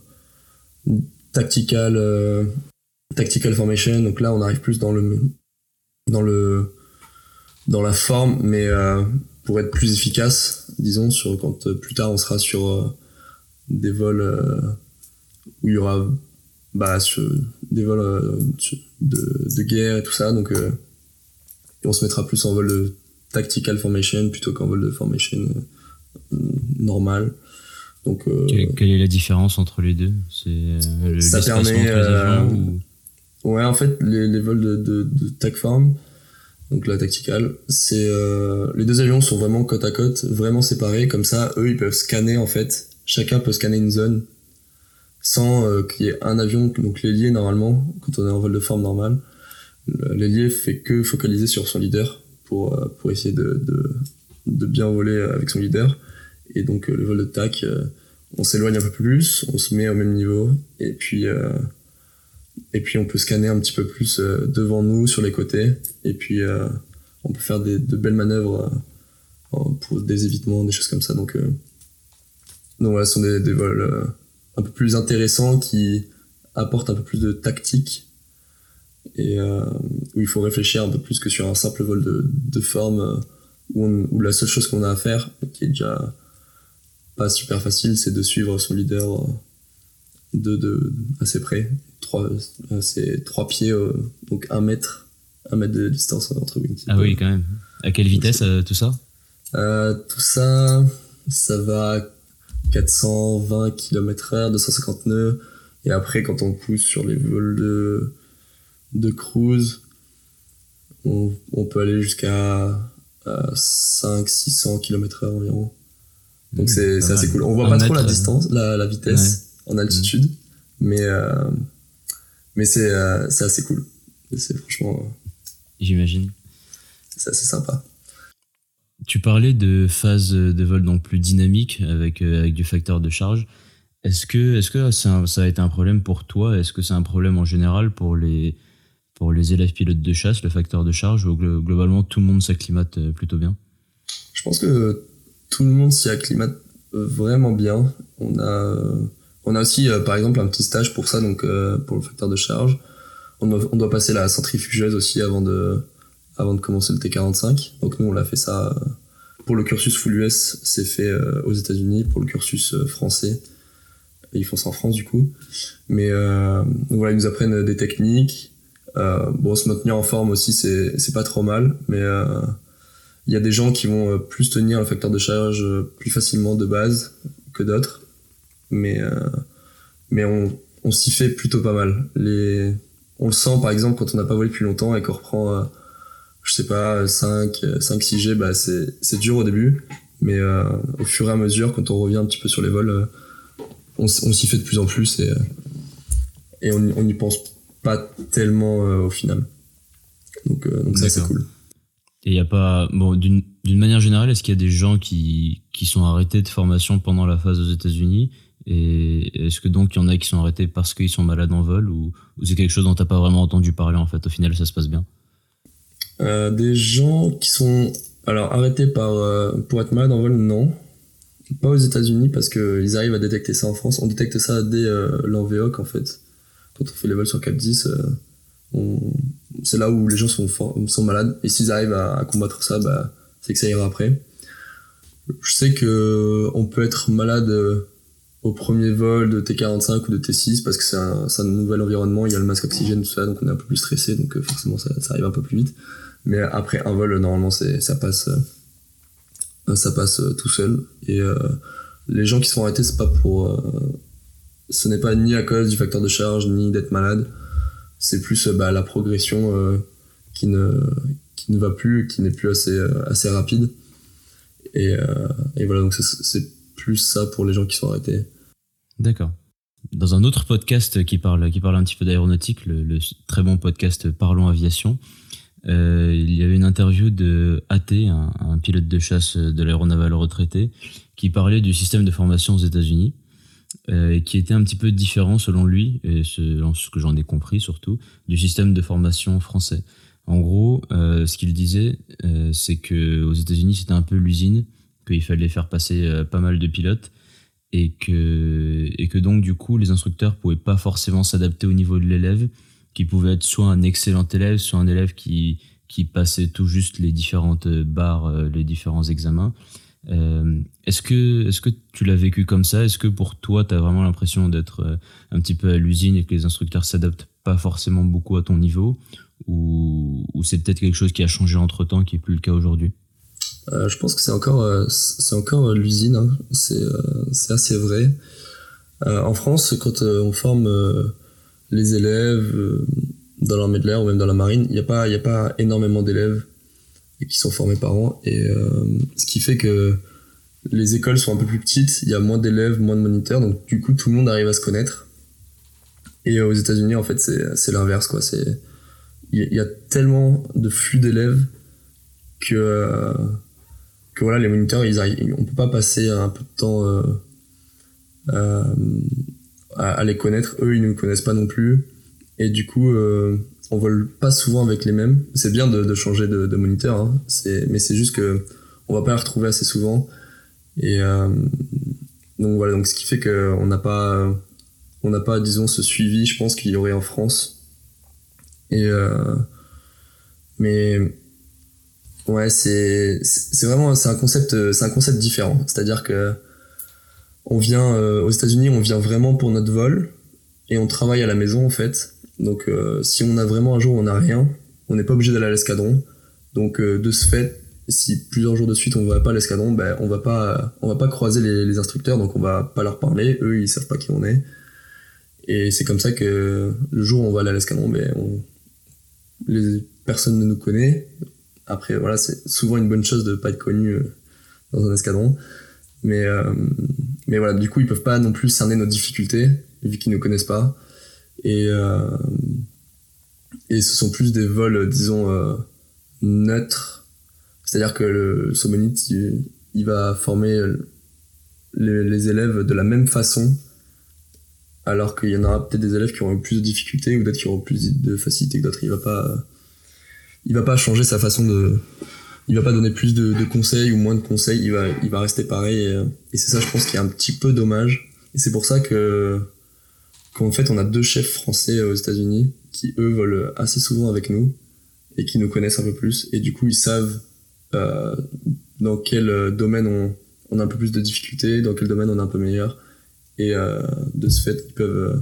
euh, tactical, euh, tactical formation. Donc là, on arrive plus dans le, dans le, dans la forme, mais euh, pour être plus efficace, disons, sur quand euh, plus tard on sera sur euh, des vols euh, où il y aura bah, sur, des vols euh, de, de guerre et tout ça, donc euh, et on se mettra plus en vol de tactical formation plutôt qu'en vol de formation euh, normal. Donc, euh, quelle, quelle est la différence entre les deux? C'est euh, le, ça l'espacement permet, entre les avions euh, ou... Ouais, en fait, les, les vols de, de, de TACForm, donc la tactical, c'est euh, les deux avions sont vraiment côte à côte, vraiment séparés, comme ça, eux, ils peuvent scanner, en fait, chacun peut scanner une zone, sans euh, qu'il y ait un avion, donc l'ailier, normalement, quand on est en vol de forme normale, l'ailier fait que focaliser sur son leader, pour, euh, pour essayer de, de, de bien voler avec son leader, et donc euh, le vol de tac, euh, on s'éloigne un peu plus, on se met au même niveau, et puis... Euh, Et puis on peut scanner un petit peu plus euh, devant nous, sur les côtés. Et puis euh, on peut faire des, de belles manœuvres euh, pour des évitements, des choses comme ça. Donc, euh, donc voilà, ce sont des, des vols euh, un peu plus intéressants qui apportent un peu plus de tactique. Et euh, où il faut réfléchir un peu plus que sur un simple vol de, de forme euh, où, on, où la seule chose qu'on a à faire, qui est déjà pas super facile, c'est de suivre son leader euh, de, de assez près. Trois, c'est trois pieds, euh, donc un mètre, un mètre de distance entre wingtip. Ah oui, quand même. À quelle vitesse euh, tout ça? euh, Tout ça, ça va à quatre cent vingt kilomètres heure, deux cent cinquante nœuds. Et après, quand on pousse sur les vols de, de cruise, on, on peut aller jusqu'à cinq cents six cents kilomètres heure environ. Donc mmh, c'est, c'est assez cool. On voit un pas trop la distance, la, la vitesse ouais. en altitude, mmh. mais... Euh, Mais c'est, euh, c'est assez cool. C'est franchement... Euh, J'imagine. C'est assez sympa. Tu parlais de phase de vol donc plus dynamique avec, euh, avec du facteur de charge. Est-ce que, est-ce que c'est un, ça a été un problème pour toi? Est-ce que c'est un problème en général pour les, pour les élèves pilotes de chasse, le facteur de charge, ou globalement tout le monde s'acclimate plutôt bien? Je pense que tout le monde s'y acclimate vraiment bien. On a... On a aussi, euh, par exemple, un petit stage pour ça, donc euh, pour le facteur de charge. On doit, on doit passer la centrifugeuse aussi avant de, avant de commencer le T quarante-cinq. Donc nous, on l'a fait ça euh, pour le cursus full U S, c'est fait euh, aux États-Unis. Pour le cursus euh, français, ils font ça en France du coup. Mais euh, donc voilà, ils nous apprennent des techniques. Euh, bon, se maintenir en forme aussi, c'est, c'est pas trop mal, mais il euh, y a des gens qui vont plus tenir le facteur de charge plus facilement de base que d'autres. Mais, euh, mais on, on s'y fait plutôt pas mal. Les, on le sent par exemple quand on n'a pas volé depuis longtemps et qu'on reprend, euh, je sais pas, cinq, six G, bah c'est, c'est dur au début, mais euh, au fur et à mesure, quand on revient un petit peu sur les vols, euh, on, on s'y fait de plus en plus et, et on n'y pense pas tellement euh, au final. Donc, euh, donc ça c'est cool. Et il y a pas, bon, d'une, d'une manière générale, est-ce qu'il y a des gens qui, qui sont arrêtés de formation pendant la phase aux États-Unis? Et est-ce que donc il y en a qui sont arrêtés parce qu'ils sont malades en vol, ou, ou c'est quelque chose dont t'as pas vraiment entendu parler en fait? Au final, ça se passe bien. Euh, des gens qui sont alors arrêtés par euh, pour être malades en vol, non, pas aux États-Unis parce que ils arrivent à détecter ça en France. On détecte ça dès euh, l'En V O C en fait. Quand on fait les vols sur quatre dix, euh, on... c'est là où les gens sont for- sont malades. Et s'ils arrivent à, à combattre ça, bah c'est que ça ira après. Je sais que on peut être malade. Euh, au premier vol de T quarante-cinq ou de T six parce que c'est un, c'est un nouvel environnement, il y a le masque oxygène, tout ça, donc on est un peu plus stressé, donc euh, forcément ça, ça arrive un peu plus vite. Mais après un vol, normalement c'est, ça passe, euh, ça passe euh, tout seul. Et euh, les gens qui sont arrêtés, c'est pas pour, euh, ce n'est pas ni à cause du facteur de charge ni d'être malade, c'est plus euh, bah, la progression euh, qui ne, qui ne va plus, qui n'est plus assez, euh, assez rapide. Et, euh, et voilà, donc c'est, c'est plus ça pour les gens qui sont arrêtés. D'accord. Dans un autre podcast qui parle, qui parle un petit peu d'aéronautique, le, le très bon podcast Parlons Aviation, euh, il y avait une interview de A T, un, un pilote de chasse de l'aéronavale retraité, qui parlait du système de formation aux États-Unis, euh, et qui était un petit peu différent selon lui, et selon ce que j'en ai compris surtout, du système de formation français. En gros, euh, ce qu'il disait, euh, c'est que aux États-Unis, c'était un peu l'usine, qu'il fallait faire passer euh, pas mal de pilotes, et que, et que donc du coup les instructeurs pouvaient pas forcément s'adapter au niveau de l'élève, qui pouvait être soit un excellent élève, soit un élève qui, qui passait tout juste les différentes barres, les différents examens. Euh, est-ce que, est-ce que tu l'as vécu comme ça? Est-ce que pour toi tu as vraiment l'impression d'être un petit peu à l'usine et que les instructeurs s'adaptent pas forcément beaucoup à ton niveau, ou, ou c'est peut-être quelque chose qui a changé entre temps, qui est plus le cas aujourd'hui? Euh, je pense que c'est encore, euh, c'est encore euh, l'usine, hein. c'est, euh, c'est assez vrai. Euh, en France, quand euh, on forme euh, les élèves euh, dans l'armée de l'air ou même dans la marine, il n'y a pas, il y a pas énormément d'élèves qui sont formés par an, et euh, ce qui fait que les écoles sont un peu plus petites, il y a moins d'élèves, moins de moniteurs, donc du coup tout le monde arrive à se connaître. Et euh, aux États-Unis, en fait, c'est, c'est l'inverse, quoi. C'est, il y, y a tellement de flux d'élèves que euh, que voilà, les moniteurs, ils arrivent, on peut pas passer un peu de temps euh, euh, à, à les connaître. Eux, ils ne nous connaissent pas non plus, et du coup, euh, on vole pas souvent avec les mêmes. C'est bien de, de changer de, de moniteur, hein. C'est, mais c'est juste que on va pas les retrouver assez souvent. Et euh, donc voilà, donc ce qui fait que on n'a pas, on n'a pas, disons, ce suivi, je pense qu'il y aurait en France. Et euh, mais ouais, c'est c'est vraiment c'est un concept c'est un concept différent. C'est-à-dire que on vient euh, aux États-Unis, on vient vraiment pour notre vol et on travaille à la maison en fait. Donc euh, si on a vraiment un jour où on n'a rien, on n'est pas obligé d'aller à l'escadron. Donc euh, de ce fait, si plusieurs jours de suite on va pas à l'escadron, ben on va pas on va pas croiser les, les instructeurs, donc on va pas leur parler. Eux, ils savent pas qui on est. Et c'est comme ça que le jour où on va aller à l'escadron, ben on, les personnes ne nous connaissent. Après, voilà, c'est souvent une bonne chose de pas être connu euh, dans un escadron. Mais, euh, mais voilà, du coup, ils peuvent pas non plus cerner nos difficultés, vu qu'ils nous connaissent pas. Et, euh, et ce sont plus des vols, disons, euh, neutres. C'est-à-dire que le Somonite, il, il va former les, les élèves de la même façon, alors qu'il y en aura peut-être des élèves qui auront plus de difficultés ou d'autres qui auront plus de facilité que d'autres. Il va pas... il va pas changer sa façon de, il va pas donner plus de, de conseils ou moins de conseils, il va, il va rester pareil, et, et c'est ça, je pense, qui est un petit peu dommage. Et c'est pour ça que, qu'en fait, on a deux chefs français aux États-Unis qui, eux, volent assez souvent avec nous et qui nous connaissent un peu plus, et du coup, ils savent euh, dans quel domaine on, on a un peu plus de difficultés, dans quel domaine on est un peu meilleur, et euh, de ce fait, ils peuvent,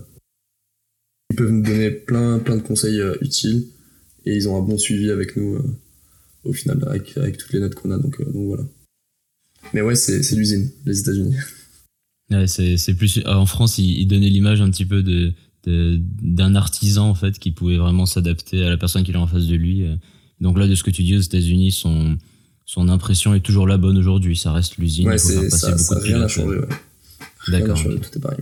ils peuvent nous donner plein, plein de conseils euh, utiles. Et ils ont un bon suivi avec nous, euh, au final, avec, avec toutes les notes qu'on a, donc, euh, donc voilà. Mais ouais, c'est, c'est l'usine, les États-Unis. Ouais, c'est, c'est plus, en France, ils, ils donnaient l'image un petit peu de, de, d'un artisan, en fait, qui pouvait vraiment s'adapter à la personne qu'il a en face de lui. Donc là, de ce que tu dis, aux États-Unis, son, son impression est toujours la bonne aujourd'hui. Ça reste l'usine, ouais, il faut faire passer ça, beaucoup ça, de rien n'a pilotes. changé, ouais. D'accord. Rien n'a changé, tout est pareil.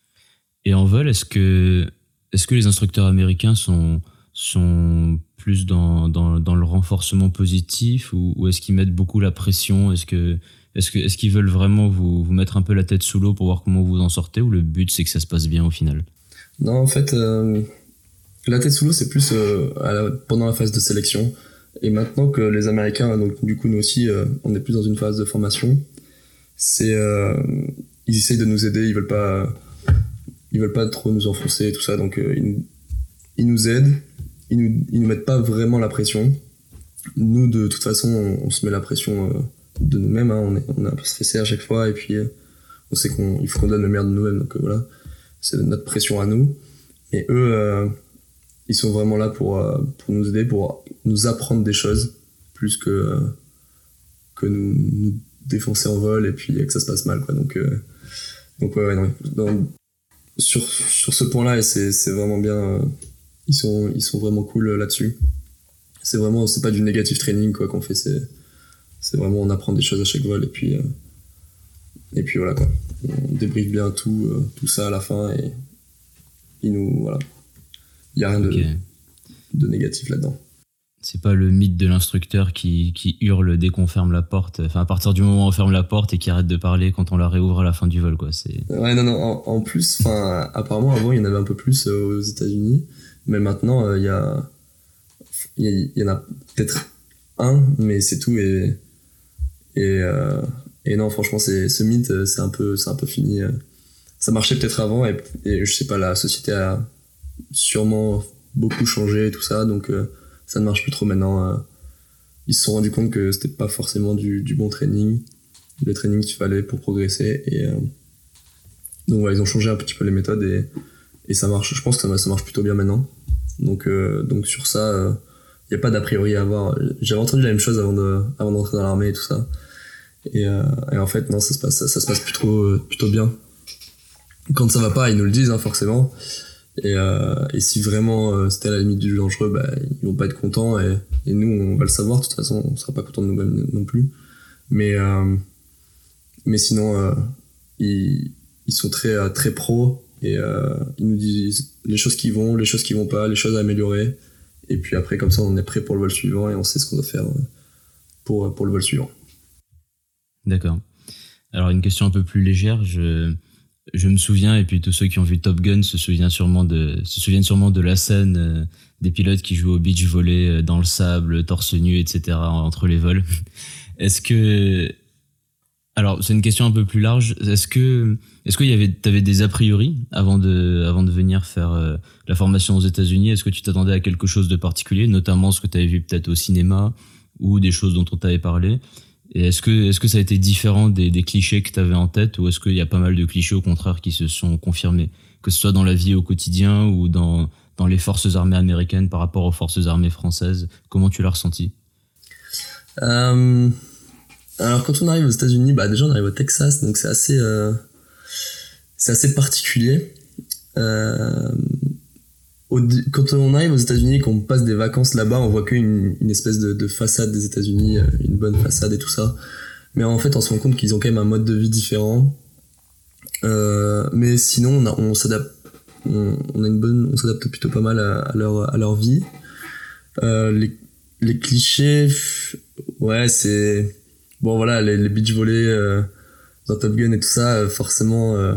Et en vol, est-ce que, est-ce que les instructeurs américains sont, sont plus dans, dans, dans le renforcement positif, ou, ou est-ce qu'ils mettent beaucoup la pression? Est-ce que, est-ce que, est-ce qu'ils veulent vraiment vous, vous mettre un peu la tête sous l'eau pour voir comment vous en sortez, ou le but c'est que ça se passe bien au final? Non, en fait, euh, la tête sous l'eau, c'est plus euh, à la, pendant la phase de sélection. Et maintenant que les Américains, donc du coup nous aussi, euh, on est plus dans une phase de formation, c'est euh, ils essayent de nous aider, ils veulent pas, ils veulent pas trop nous enfoncer et tout ça, donc euh, ils, ils nous aident. Ils nous, ils nous mettent pas vraiment la pression. Nous, de toute façon, on, on se met la pression euh, de nous-mêmes, hein. On est, on est un peu stressé à chaque fois, et puis euh, on sait qu'il faut qu'on donne le meilleur de nous-mêmes, donc euh, voilà, c'est notre pression à nous. Et eux, euh, ils sont vraiment là pour, euh, pour nous aider, pour nous apprendre des choses, plus que, euh, que nous, nous défoncer en vol et puis que ça se passe mal, quoi. Donc, euh, donc ouais, ouais, non, dans, sur, sur ce point-là, et c'est, c'est vraiment bien... Euh, Ils sont, ils sont vraiment cool là-dessus. C'est vraiment, c'est pas du négatif training, quoi, qu'on fait, c'est, c'est vraiment, on apprend des choses à chaque vol, et puis, euh, et puis voilà quoi. On débriefe bien tout, euh, tout ça à la fin et il nous voilà. Il y a rien de, Okay. de négatif là-dedans. C'est pas le mythe de l'instructeur qui, qui hurle dès qu'on ferme la porte. Enfin, à partir du moment où on ferme la porte et qui arrête de parler quand on la réouvre à la fin du vol, quoi. C'est... Ouais, non, non, en, en plus, enfin, apparemment, avant, il y en avait un peu plus euh, aux États-Unis, mais maintenant, euh, il y a, il y, a- il y en a peut-être un, mais c'est tout, et, et, euh, et non, franchement, c'est, ce mythe, euh, c'est un peu, c'est un peu fini. euh. Ça marchait peut-être avant, et, et je sais pas, la société a sûrement beaucoup changé et tout ça, donc euh, ça ne marche plus trop maintenant. euh. Ils se sont rendus compte que c'était pas forcément du, du bon training, le training qu'il fallait pour progresser, et euh, donc voilà, ils ont changé un petit peu les méthodes et, et ça marche. Je pense que ça, ça marche plutôt bien maintenant. Donc, euh, donc sur ça, il euh, n'y a pas d'a priori à avoir. J'avais entendu la même chose avant, de, avant d'entrer dans l'armée et tout ça. Et, euh, et en fait, non, ça se passe, ça, ça se passe plutôt, plutôt bien. Quand ça va pas, ils nous le disent, hein, forcément. Et, euh, et si vraiment euh, c'était à la limite du dangereux, bah, ils vont pas être contents. Et, et nous, on va le savoir. De toute façon, on sera pas contents de nous-mêmes non plus. Mais, euh, mais sinon, euh, ils, ils sont très, euh, très pros. Et euh, ils nous disent les choses qui vont, les choses qui vont pas, les choses à améliorer. Et puis après, comme ça, on est prêt pour le vol suivant et on sait ce qu'on doit faire pour, pour le vol suivant. D'accord. Alors, une question un peu plus légère. Je, je me souviens, et puis tous ceux qui ont vu Top Gun se souviennent sûrement de, se souviennent sûrement de la scène euh, des pilotes qui jouent au beach volley euh, dans le sable, torse nu, et cetera, entre les vols. Est-ce que... Alors, c'est une question un peu plus large. Est-ce que, est-ce qu'il y avait, t'avais des a priori avant de, avant de venir faire euh, la formation aux États-Unis? Est-ce que tu t'attendais à quelque chose de particulier, notamment ce que tu avais vu peut-être au cinéma ou des choses dont on t'avait parlé? Et est-ce que, est-ce que ça a été différent des, des clichés que tu avais en tête, ou est-ce qu'il y a pas mal de clichés au contraire qui se sont confirmés, que ce soit dans la vie au quotidien ou dans, dans les forces armées américaines par rapport aux forces armées françaises? Comment tu l'as ressenti? Euh... Alors quand on arrive aux États-Unis, bah déjà on arrive au Texas, donc c'est assez, euh, c'est assez particulier. Euh, au, quand on arrive aux États-Unis et qu'on passe des vacances là-bas, on voit qu'une une espèce de, de façade des États-Unis, une bonne façade et tout ça. Mais en fait, on se rend compte qu'ils ont quand même un mode de vie différent. Euh, mais sinon, on, a, on s'adapte, on, on a une bonne, on s'adapte plutôt pas mal à, à leur, à leur vie. Euh, les, les clichés, ouais, c'est bon voilà, les, les beach volley euh, dans Top Gun et tout ça, euh, forcément, euh,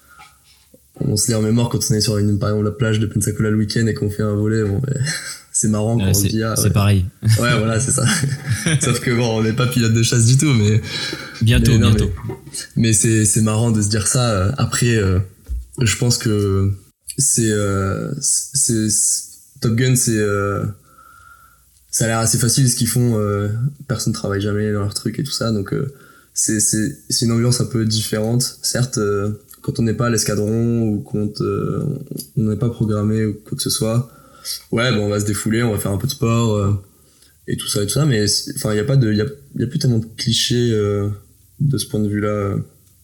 on se les remémore quand on est sur une, par exemple, la plage de Pensacola le week-end et qu'on fait un volley. Bon, ouais, c'est marrant quand euh, on c'est, se dit ah, c'est ouais. pareil. Ouais, voilà, c'est ça. Sauf que bon, on n'est pas pilote de chasse du tout, mais Bientôt, mais, non, bientôt. Mais, mais c'est c'est marrant de se dire ça. Après, euh, je pense que c'est euh, c'est, c'est Top Gun, c'est euh, ça a l'air assez facile ce qu'ils font. Euh, personne travaille jamais dans leur truc et tout ça, donc euh, c'est c'est c'est une ambiance un peu différente. Certes, euh, quand on n'est pas à l'escadron ou quand euh, on n'est pas programmé ou quoi que ce soit, ouais, bon, on va se défouler, on va faire un peu de sport euh, et tout ça et tout ça, mais enfin, il y a pas de, il y a, y a plus tellement de clichés euh, de ce point de vue-là euh,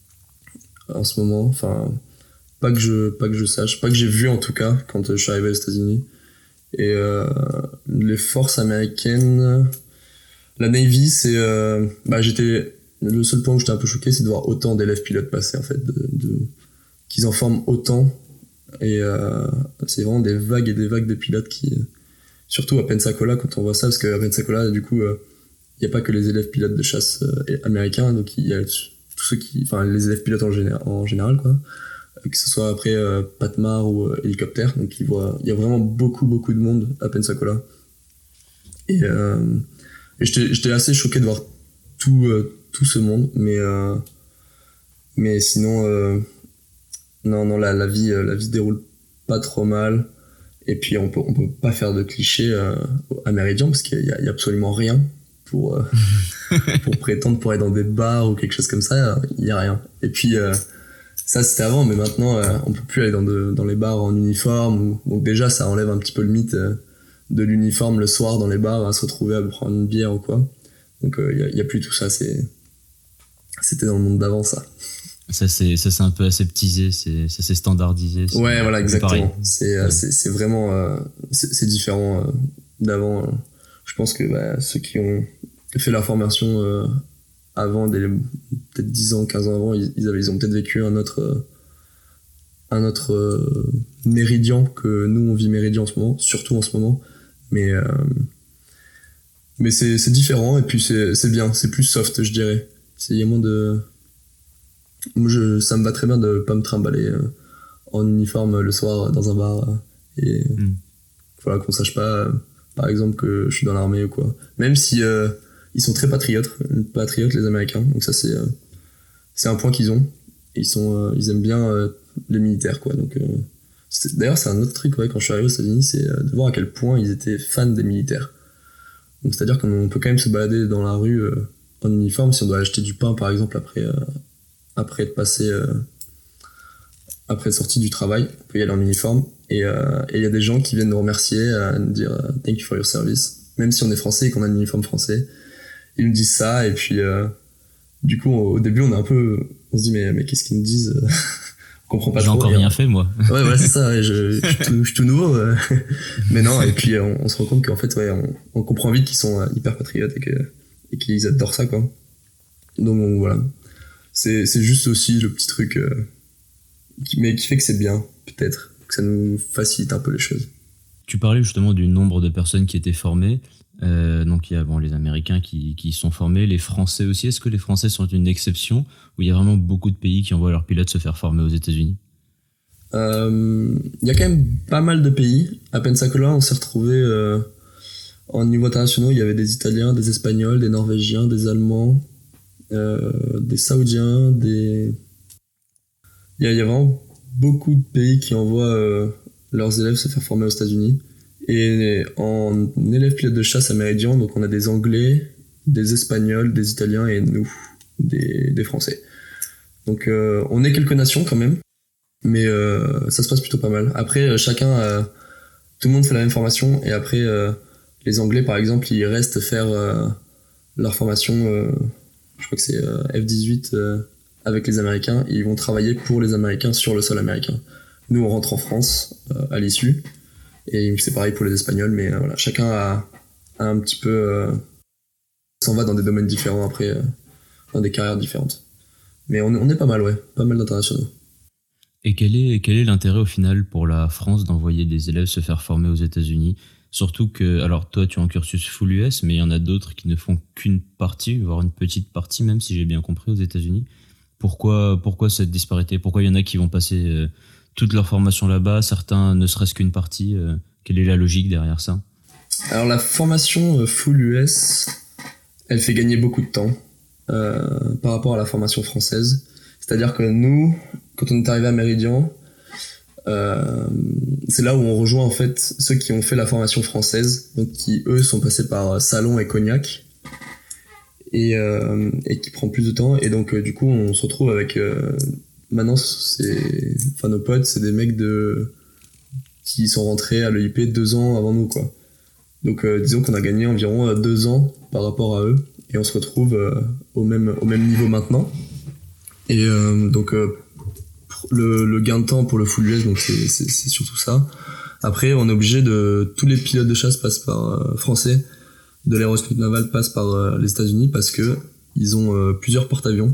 en ce moment. Enfin, pas que je, pas que je sache, pas que j'ai vu en tout cas quand euh, je suis arrivé aux États-Unis. Et euh, les forces américaines, la Navy, c'est, euh, bah, j'étais, le seul point où j'étais un peu choqué, c'est de voir autant d'élèves pilotes passer en fait, de, de qu'ils en forment autant. Et euh, c'est vraiment des vagues et des vagues de pilotes qui, surtout à Pensacola, quand on voit ça, parce qu'à Pensacola, du coup, il euh, n'y a pas que les élèves pilotes de chasse euh, américains, donc il y a tous ceux qui, enfin les élèves pilotes en, géné- en général, quoi, que ce soit après euh, Patmar ou euh, hélicoptère, donc il voit, il y a vraiment beaucoup beaucoup de monde à Pensacola. Et, euh, et j'étais, j'étais assez choqué de voir tout, euh, tout ce monde, mais euh, mais sinon. Euh, Non, non, la, la vie, la vie se déroule pas trop mal. Et puis, on peut, on peut pas faire de clichés euh, à Meridian parce qu'il y a, il y a absolument rien pour, euh, pour prétendre pour aller dans des bars ou quelque chose comme ça. Il y a rien. Et puis, euh, ça, c'était avant, mais maintenant, euh, on peut plus aller dans, de, dans les bars en uniforme. Ou, donc, déjà, ça enlève un petit peu le mythe euh, de l'uniforme le soir dans les bars à se retrouver à prendre une bière ou quoi. Donc, il euh, y, y a plus tout ça. C'est, c'était dans le monde d'avant, ça. Ça c'est, ça c'est un peu aseptisé, c'est, ça c'est standardisé. C'est, ouais, voilà, exactement. C'est, ouais. c'est, c'est vraiment, euh, c'est, c'est différent euh, d'avant. Euh. Je pense que bah, ceux qui ont fait leur formation euh, avant, des, peut-être dix ans, quinze ans avant, ils, ils, avaient, ils ont peut-être vécu un autre, euh, un autre euh, méridien que nous, on vit méridien en ce moment, surtout en ce moment. Mais, euh, mais c'est, c'est différent et puis c'est, c'est bien, c'est plus soft, je dirais. Il y a moins de... Moi, je, ça me va très bien de pas me trimballer euh, en uniforme le soir dans un bar euh, et mm. voilà, qu'on sache pas, euh, par exemple, que je suis dans l'armée ou quoi. Même si euh, ils sont très patriotes, patriotes les Américains, donc ça c'est, euh, c'est un point qu'ils ont. Ils, sont, euh, ils aiment bien euh, les militaires, quoi. Donc, euh, c'est, d'ailleurs, c'est un autre truc, ouais, quand je suis arrivé aux États-Unis, c'est euh, de voir à quel point ils étaient fans des militaires. Donc, c'est-à-dire qu'on peut quand même se balader dans la rue euh, en uniforme si on doit acheter du pain, par exemple, après, euh, après être passé, euh, après être sorti du travail, on peut y aller en uniforme. Et il euh, y a des gens qui viennent nous remercier, euh, nous dire euh, thank you for your service. Même si on est français et qu'on a un uniforme français, ils nous disent ça. Et puis, euh, du coup, au début, on est un peu, on se dit mais mais qu'est-ce qu'ils nous disent? On comprend pas J'ai trop. J'ai encore rien fait, moi. Ouais, ouais, c'est ça. Ouais, je, je, suis tout, je suis tout nouveau. Euh. Mais non. Et puis, on, on se rend compte qu'en fait, ouais, on, on comprend vite qu'ils sont hyper patriotes et que et qu'ils adorent ça, quoi. Donc, donc voilà. C'est c'est juste aussi le petit truc, euh, qui, mais qui fait que c'est bien, peut-être. Que ça nous facilite un peu les choses. Tu parlais justement du nombre de personnes qui étaient formées. Euh, donc il y a bon, les Américains qui, qui sont formés, les Français aussi. Est-ce que les Français sont une exception ou il y a vraiment beaucoup de pays qui envoient leurs pilotes se faire former aux États-Unis? euh, Il y a quand même pas mal de pays. À Pensacola, on s'est retrouvé euh, en niveau international. Il y avait des Italiens, des Espagnols, des Norvégiens, des Allemands, euh, des Saoudiens, des... Il y a, il y a vraiment beaucoup de pays qui envoient euh, leurs élèves se faire former aux États-Unis. Et en élève pilote de chasse à Méridian, donc on a des Anglais, des Espagnols, des Italiens et nous, des, des Français. Donc euh, on est quelques nations quand même, mais euh, ça se passe plutôt pas mal. Après, chacun, euh, tout le monde fait la même formation, et après, euh, les Anglais par exemple, ils restent faire euh, leur formation, euh, je crois que c'est euh, F dix-huit euh, avec les Américains, et ils vont travailler pour les Américains sur le sol américain. Nous, on rentre en France euh, à l'issue. Et c'est pareil pour les Espagnols, mais euh, voilà, chacun a, a un petit peu... Euh, s'en va dans des domaines différents après, euh, dans des carrières différentes. Mais on, on est pas mal, ouais, pas mal d'internationaux. Et quel est, quel est l'intérêt au final pour la France d'envoyer des élèves se faire former aux États-Unis? Surtout que, alors toi tu as un cursus full U S, mais il y en a d'autres qui ne font qu'une partie, voire une petite partie même, si j'ai bien compris, aux États-Unis. Pourquoi, pourquoi cette disparité? Pourquoi il y en a qui vont passer... Euh, toute leur formation là-bas, certains ne serait-ce qu'une partie. Euh, quelle est la logique derrière ça? Alors la formation full U S, elle fait gagner beaucoup de temps euh, par rapport à la formation française. C'est-à-dire que nous, quand on est arrivé à Méridian, euh, c'est là où on rejoint en fait ceux qui ont fait la formation française, donc qui eux sont passés par Salon et Cognac, et, euh, et qui prend plus de temps. Et donc euh, du coup on se retrouve avec... Euh, Maintenant, c'est, enfin, nos potes, c'est des mecs de, qui sont rentrés à l'E I P deux ans avant nous, quoi. Donc, euh, disons qu'on a gagné environ deux ans par rapport à eux, et on se retrouve euh, au même, au même niveau maintenant. Et euh, donc, euh, le, le gain de temps pour le full U S, donc c'est, c'est, c'est surtout ça. Après, on est obligé de, tous les pilotes de chasse passent par euh, français, de l'aérospace naval passent par euh, les États-Unis parce que ils ont euh, plusieurs porte-avions.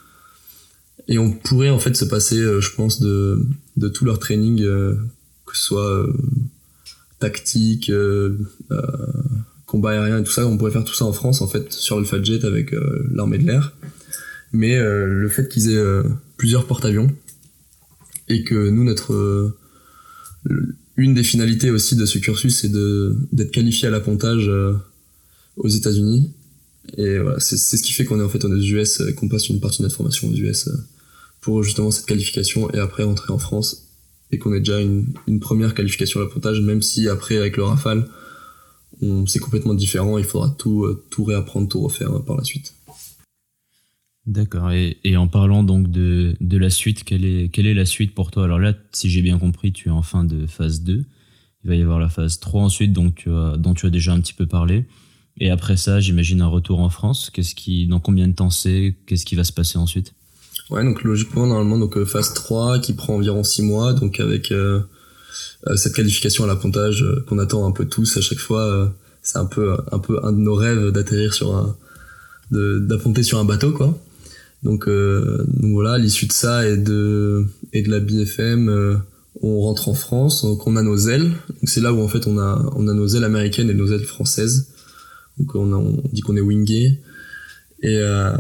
Et on pourrait en fait se passer, euh, je pense, de, de tout leur training, euh, que ce soit euh, tactique, euh, euh, combat aérien et tout ça. On pourrait faire tout ça en France, en fait, sur le Fat-Jet avec euh, l'armée de l'air. Mais euh, le fait qu'ils aient euh, plusieurs porte-avions, et que nous, notre euh, une des finalités aussi de ce cursus, c'est de, d'être qualifié à l'appontage euh, aux États-Unis. Et voilà, c'est, c'est ce qui fait qu'on est en fait aux U S, euh, qu'on passe une partie de notre formation aux U S euh, pour justement cette qualification, et après rentrer en France, et qu'on ait déjà une, une première qualification à l'appontage, même si après avec le Rafale, on, c'est complètement différent, il faudra tout, euh, tout réapprendre, tout refaire euh, par la suite. D'accord, et, et en parlant donc de, de la suite, quelle est, quelle est la suite pour toi? Alors là, si j'ai bien compris, tu es en fin de phase deux, il va y avoir la phase trois ensuite, donc tu as, dont tu as déjà un petit peu parlé. Et après ça, j'imagine un retour en France. Qu'est-ce qui, dans combien de temps c'est? Qu'est-ce qui va se passer ensuite? Ouais, donc logiquement, normalement, donc euh, phase trois qui prend environ six mois, donc avec euh, euh, cette qualification à l'appontage euh, qu'on attend un peu tous à chaque fois. Euh, c'est un peu, un peu un de nos rêves d'atterrir sur un, de, d'apponter sur un bateau, quoi. Donc, euh, donc voilà, à l'issue de ça et de, et de la B F M, euh, on rentre en France, donc on a nos ailes. Donc c'est là où en fait on a, on a nos ailes américaines et nos ailes françaises. Donc on, a, on dit qu'on est wingé. Et, euh,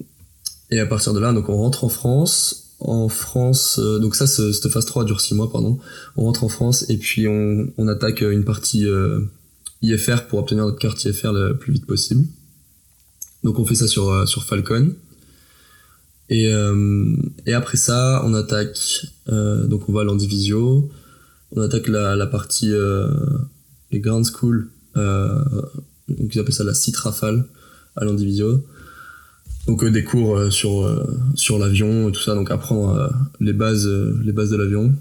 et à partir de là, donc on rentre en France. En France, euh, donc ça, ce, cette phase trois dure six mois, pardon. On rentre en France et puis on, on attaque une partie euh, I F R pour obtenir notre carte I F R le plus vite possible. Donc on fait ça sur, euh, sur Falcon. Et, euh, et après ça, on attaque, euh, donc on va à l'Andivisio, on attaque la, la partie, euh, les Ground School, euh, donc ils appellent ça la site Rafale à l'Andivisio. Donc euh, des cours euh, sur, euh, sur l'avion et tout ça, donc apprendre euh, les bases, euh, les bases de l'avion.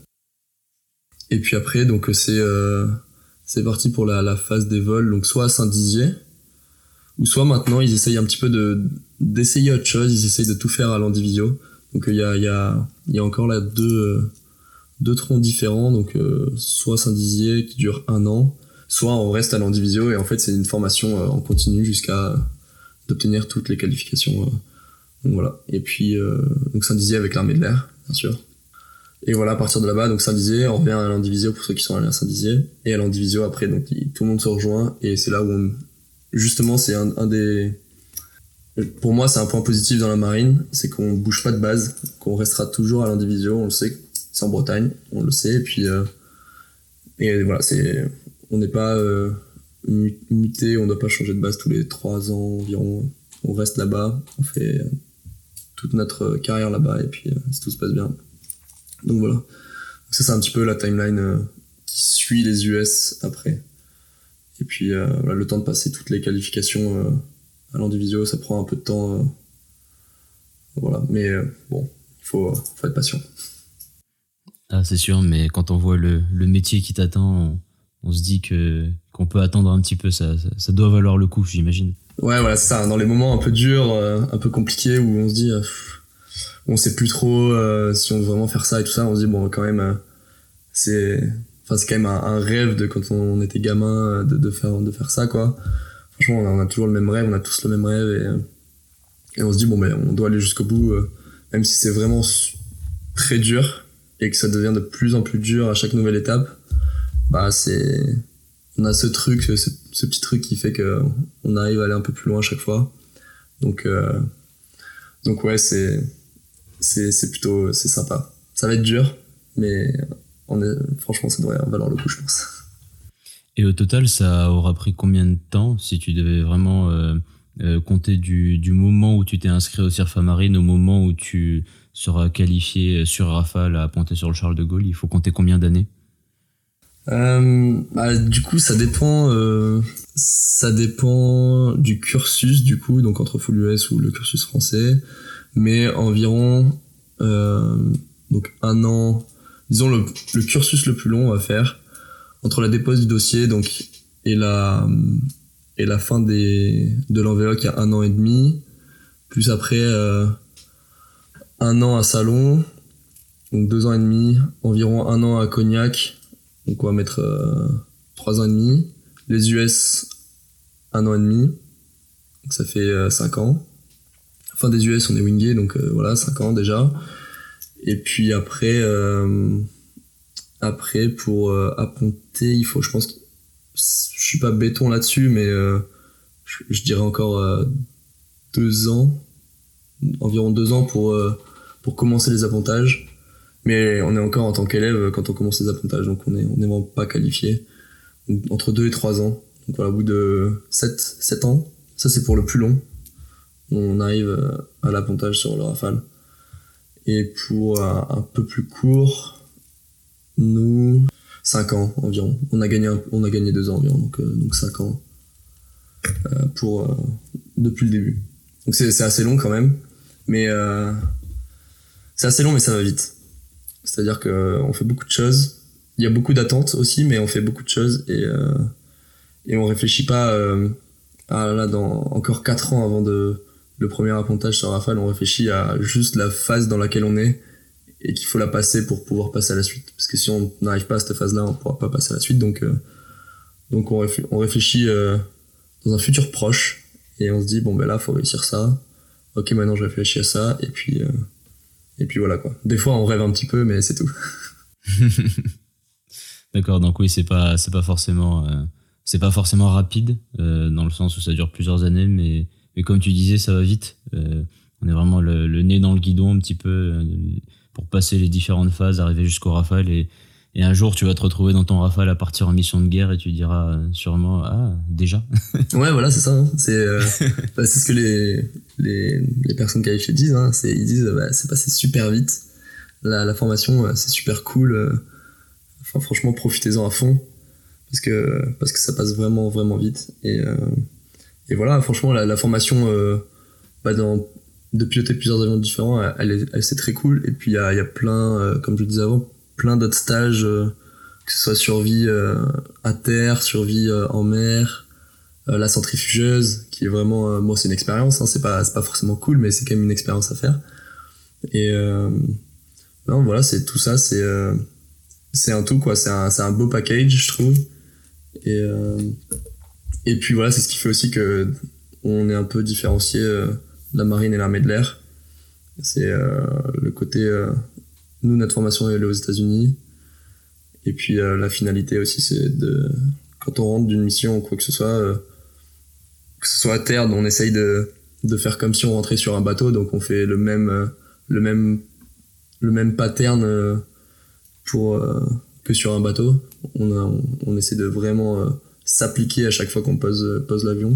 Et puis après, donc c'est, euh, c'est parti pour la, la phase des vols, donc soit à Saint-Dizier, ou soit maintenant ils essayent un petit peu de d'essayer autre chose, ils essayent de tout faire à l'Andivisio. Donc il y a il y a il y a encore là deux deux troncs différents, donc euh, soit Saint-Dizier qui dure un an, soit on reste à l'Andivisio et en fait c'est une formation euh, en continu jusqu'à euh, d'obtenir toutes les qualifications. Euh, donc voilà. Et puis euh, donc Saint-Dizier avec l'armée de l'air, bien sûr. Et voilà, à partir de là-bas, donc Saint-Dizier, on revient à l'Andivisio pour ceux qui sont allés à Saint-Dizier, et à l'Andivisio après, donc tout le monde se rejoint et c'est là où on, justement c'est un, un des, pour moi c'est un point positif dans la marine, c'est qu'on bouge pas de base, qu'on restera toujours à l'Andivisio, on le sait, c'est en Bretagne, on le sait, et puis euh, et voilà, c'est, on n'est pas euh, muté, on doit pas changer de base tous les trois ans environ, on reste là-bas, on fait toute notre carrière là-bas et puis euh, si tout se passe bien. Donc voilà, donc ça c'est un petit peu la timeline euh, qui suit les U S après. Et puis euh, voilà, le temps de passer toutes les qualifications euh, à l'Andivisio, ça prend un peu de temps. Euh, voilà, mais euh, bon, il faut, faut être patient. Ah, c'est sûr, mais quand on voit le, le métier qui t'attend, on, on se dit que qu'on peut attendre un petit peu, ça, ça, ça doit valoir le coup, j'imagine. Ouais, voilà, c'est ça. Dans les moments un peu durs, euh, un peu compliqués, où on se dit, euh, on sait plus trop euh, si on veut vraiment faire ça et tout ça, on se dit, bon, quand même, euh, c'est... Enfin, c'est quand même un, un rêve de quand on était gamin de, de, faire, de faire ça, quoi. Franchement, on a, on a toujours le même rêve, on a tous le même rêve et, et on se dit, bon, ben, on doit aller jusqu'au bout, euh, même si c'est vraiment très dur et que ça devient de plus en plus dur à chaque nouvelle étape. Bah, c'est, on a ce truc, ce, ce petit truc qui fait que on arrive à aller un peu plus loin à chaque fois. Donc, euh, donc ouais, c'est, c'est, c'est plutôt, c'est sympa. Ça va être dur, mais on est, franchement, ça devrait valoir le coup, je pense. Et au total, ça aura pris combien de temps si tu devais vraiment euh, euh, compter du, du moment où tu t'es inscrit au CIRFA Marine au moment où tu seras qualifié sur Rafale à Pointer sur le Charles de Gaulle? Il faut compter combien d'années? Euh, bah, du coup, ça dépend, euh, ça dépend du cursus, du coup, donc entre full U S ou le cursus français, mais environ, euh, donc un an, disons le, le cursus le plus long à faire, entre la dépose du dossier, donc, et la, et la fin des, de l'enveloppe, il y a un an et demi, plus après, euh, un an à Salon, donc deux ans et demi, environ un an à Cognac, donc on va mettre euh, trois ans et demi. Les U S, un an et demi. Donc ça fait euh, cinq ans. Fin des U S, on est wingé, donc euh, voilà, cinq ans déjà. Et puis après, euh, après pour euh, apponter, il faut, je pense, que, je suis pas béton là-dessus, mais euh, je, je dirais encore euh, deux ans, environ deux ans pour euh, pour commencer les appontages. Mais on est encore en tant qu'élève quand on commence les appontages, donc on est, on est vraiment pas qualifié. Donc, entre deux et trois ans. Donc voilà, au bout de sept ans, ça c'est pour le plus long. On arrive à l'appontage sur le Rafale. Et pour un, un peu plus court, nous, cinq ans environ. On a gagné, un, on a gagné deux ans environ, donc, euh, donc cinq ans euh, pour, euh, depuis le début. Donc c'est, c'est assez long quand même, mais euh, c'est assez long mais ça va vite. C'est-à-dire qu'on fait beaucoup de choses. Il y a beaucoup d'attentes aussi, mais on fait beaucoup de choses et, euh, et on réfléchit pas euh, à là, dans encore quatre ans avant de, le premier appontage sur Rafale, on réfléchit à juste la phase dans laquelle on est et qu'il faut la passer pour pouvoir passer à la suite. Parce que si on n'arrive pas à cette phase-là, on pourra pas passer à la suite. Donc, euh, donc on, réfléchit, on réfléchit euh, dans un futur proche Et on se dit, bon, ben là, faut réussir ça. Ok, maintenant je réfléchis à ça. Et puis, euh, et puis voilà, quoi. Des fois, on rêve un petit peu, mais c'est tout. D'accord, donc oui, c'est pas, c'est pas forcément, euh, c'est pas forcément rapide, euh, dans le sens où ça dure plusieurs années, mais, mais comme tu disais, ça va vite. Euh, on est vraiment le, le nez dans le guidon un petit peu euh, pour passer les différentes phases, arriver jusqu'au Rafale, et, et un jour tu vas te retrouver dans ton Rafale à partir en mission de guerre et tu diras euh, sûrement ah déjà. Ouais, voilà, c'est ça. Hein. C'est, euh, bah, c'est ce que les, les, les personnes qualifiées disent. Hein. C'est, ils disent, bah, c'est passé super vite. La, la formation, c'est super cool. Euh, Enfin, franchement, profitez-en à fond parce que parce que ça passe vraiment vraiment vite. Et euh, et voilà, franchement, la, la formation euh, bah dans, de piloter plusieurs avions différents, elle, elle, elle c'est très cool. Et puis il y a il y a plein, euh, comme je le disais avant, plein d'autres stages, euh, que ce soit survie euh, à terre, survie euh, en mer, euh, la centrifugeuse, qui est vraiment, euh, bon, c'est une expérience. Hein, c'est pas c'est pas forcément cool, mais c'est quand même une expérience à faire. Et euh, non, voilà, c'est tout ça, c'est euh, c'est un tout, quoi. C'est un, c'est un beau package, je trouve. Et, euh, et puis voilà, c'est ce qui fait aussi que on est un peu différencié euh, de la marine et l'armée de l'air. C'est euh, le côté... Euh, nous, notre formation, elle est aux États-Unis. Et puis euh, la finalité aussi, c'est de... Quand on rentre d'une mission ou quoi que ce soit, euh, que ce soit à terre, on essaye de, de faire comme si on rentrait sur un bateau. Donc on fait le même, euh, le même, le même pattern... Euh, pour euh, que sur un bateau. On, a, on, on essaie de vraiment euh, s'appliquer à chaque fois qu'on pose, pose l'avion.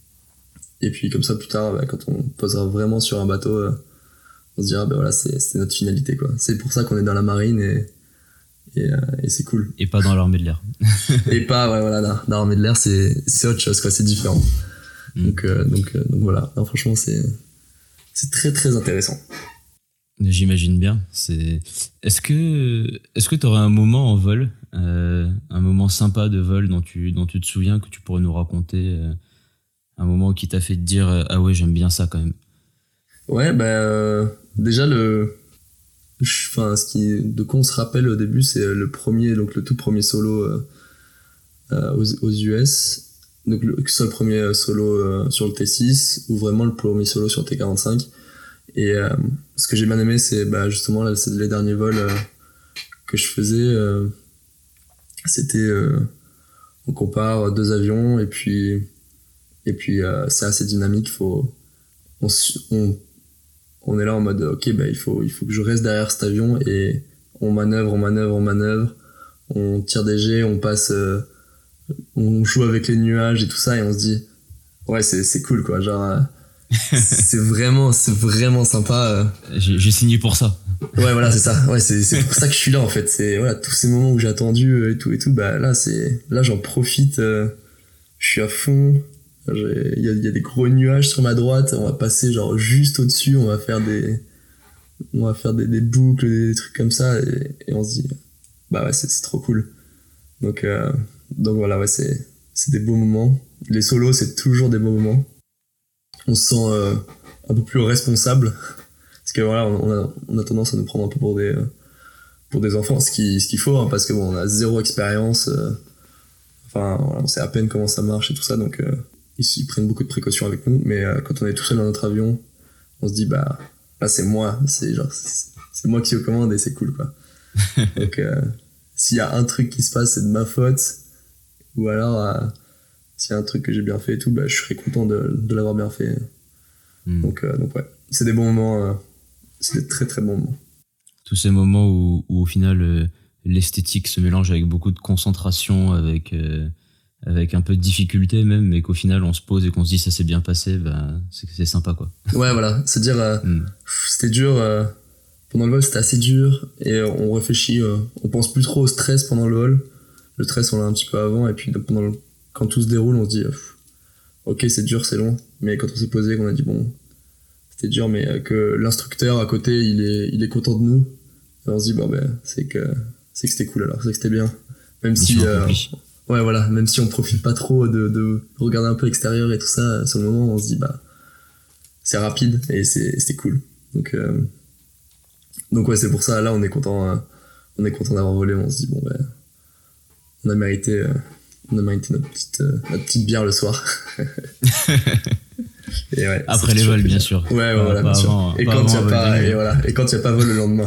Et puis comme ça, plus tard, bah, quand on posera vraiment sur un bateau, euh, on se dira, bah, voilà, c'est, c'est notre finalité, quoi. C'est pour ça qu'on est dans la marine et, et, euh, et c'est cool. Et pas dans l'armée de l'air. Et pas, ouais, voilà, dans, dans l'armée de l'air, c'est, c'est autre chose, quoi, c'est différent. Mm. Donc, euh, donc, euh, donc voilà, non, franchement, c'est, c'est très très intéressant. J'imagine bien. C'est... Est-ce que est-ce que tu aurais un moment en vol, euh, un moment sympa de vol dont tu dont tu te souviens que tu pourrais nous raconter, euh, un moment qui t'a fait te dire euh, ah ouais j'aime bien ça quand même. Ouais, bah euh, déjà le, enfin ce qui de quoi on se rappelle au début, c'est le premier, donc le tout premier solo euh, euh, aux, aux U S, donc le, que ce soit le premier solo euh, sur le T six ou vraiment le premier solo sur le T quarante-cinq. Et euh, ce que j'ai bien aimé, c'est bah, justement là, c'est les derniers vols euh, que je faisais. Euh, c'était, euh, on compare deux avions et puis et puis euh, c'est assez dynamique. Faut, on, on, on est là en mode ok, bah il faut il faut que je reste derrière cet avion et on manœuvre, on manœuvre, on manœuvre, on tire des jets, on passe, euh, on joue avec les nuages et tout ça et on se dit ouais c'est c'est cool quoi, genre. Euh, c'est vraiment c'est vraiment sympa euh. j'ai, j'ai signé pour ça. Ouais voilà c'est ça, ouais c'est c'est pour ça que je suis là en fait, c'est voilà tous ces moments où j'ai attendu et tout et tout, bah là c'est là j'en profite, euh, je suis à fond, il y a il y a des gros nuages sur ma droite, on va passer genre juste au-dessus, on va faire des on va faire des, des boucles, des trucs comme ça et, et on se dit bah ouais c'est c'est trop cool. Donc euh, donc voilà, ouais c'est c'est des beaux moments. Les solos c'est toujours des beaux moments. On se sent euh, un peu plus responsable parce que voilà on a, on a tendance à nous prendre un peu pour des euh, pour des enfants, ce qui ce qu'il faut hein, parce que bon on a zéro expérience, euh, enfin voilà, on sait à peine comment ça marche et tout ça, donc euh, ils, ils prennent beaucoup de précautions avec nous, mais euh, quand on est tout seul dans notre avion on se dit bah là c'est moi, c'est genre c'est, c'est moi qui suis aux commandes et c'est cool quoi. Donc euh, s'il y a un truc qui se passe c'est de ma faute, ou alors euh, s'il y a un truc que j'ai bien fait et tout, bah, je serais content de, de l'avoir bien fait. Mm. Donc, euh, donc ouais, c'est des bons moments, euh, c'est des très très bons moments. Tous ces moments où, où au final euh, l'esthétique se mélange avec beaucoup de concentration, avec, euh, avec un peu de difficulté même, mais qu'au final on se pose et qu'on se dit ça s'est bien passé, bah, c'est, c'est sympa quoi. Ouais voilà, se dire euh, mm. c'était dur, euh, pendant le vol c'était assez dur et on réfléchit, euh, on pense plus trop au stress pendant le vol. Le stress on l'a un petit peu avant et puis pendant le quand tout se déroule, on se dit pff, ok c'est dur, c'est long, mais quand on s'est posé, qu'on a dit bon c'était dur, mais que l'instructeur à côté il est il est content de nous, et on se dit bon ben c'est que c'est que c'était cool alors, c'est que c'était bien, même si euh, ouais voilà, même si on profite pas trop de de regarder un peu l'extérieur et tout ça, sur le moment on se dit bah c'est rapide et c'est c'était cool, donc euh, donc ouais c'est pour ça là on est content, euh, on est content d'avoir volé, on se dit bon ben on a mérité euh, on a mindé notre petite, euh, notre petite bière le soir. Et ouais, après les vols, bien sûr. Ouais, ouais, voilà, bien sûr. Et quand il y a pas, et voilà, et quand il y a pas vol le lendemain.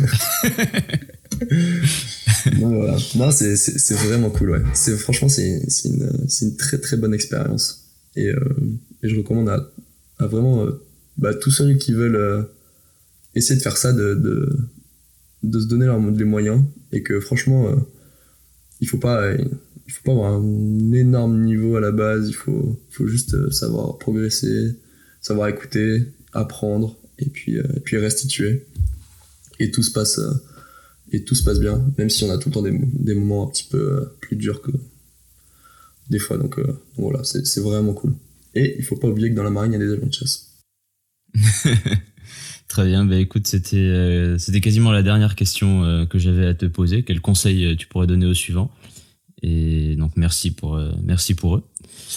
Non, voilà. Non, c'est, c'est, c'est vraiment cool, ouais. C'est, franchement, c'est, c'est une, c'est une très, très bonne expérience. Et, euh, et je recommande à, à vraiment, euh, bah, tous ceux qui veulent, euh, essayer de faire ça, de, de, de se donner leur, les moyens. Et que, franchement, euh, il faut pas, euh, il faut pas avoir un énorme niveau à la base. Il faut, faut juste euh, savoir progresser, savoir écouter, apprendre, et puis, euh, et puis restituer. Et tout se passe, euh, et tout se passe bien, même si on a tout le temps des, des moments un petit peu euh, plus durs que des fois. Donc, euh, donc voilà, c'est, c'est vraiment cool. Et il faut pas oublier que dans la marine, il y a des avions de chasse. Très bien, bah écoute, c'était, euh, c'était quasiment la dernière question euh, que j'avais à te poser. Quel conseil euh, tu pourrais donner aux suivants? Et donc merci pour, euh, merci pour eux.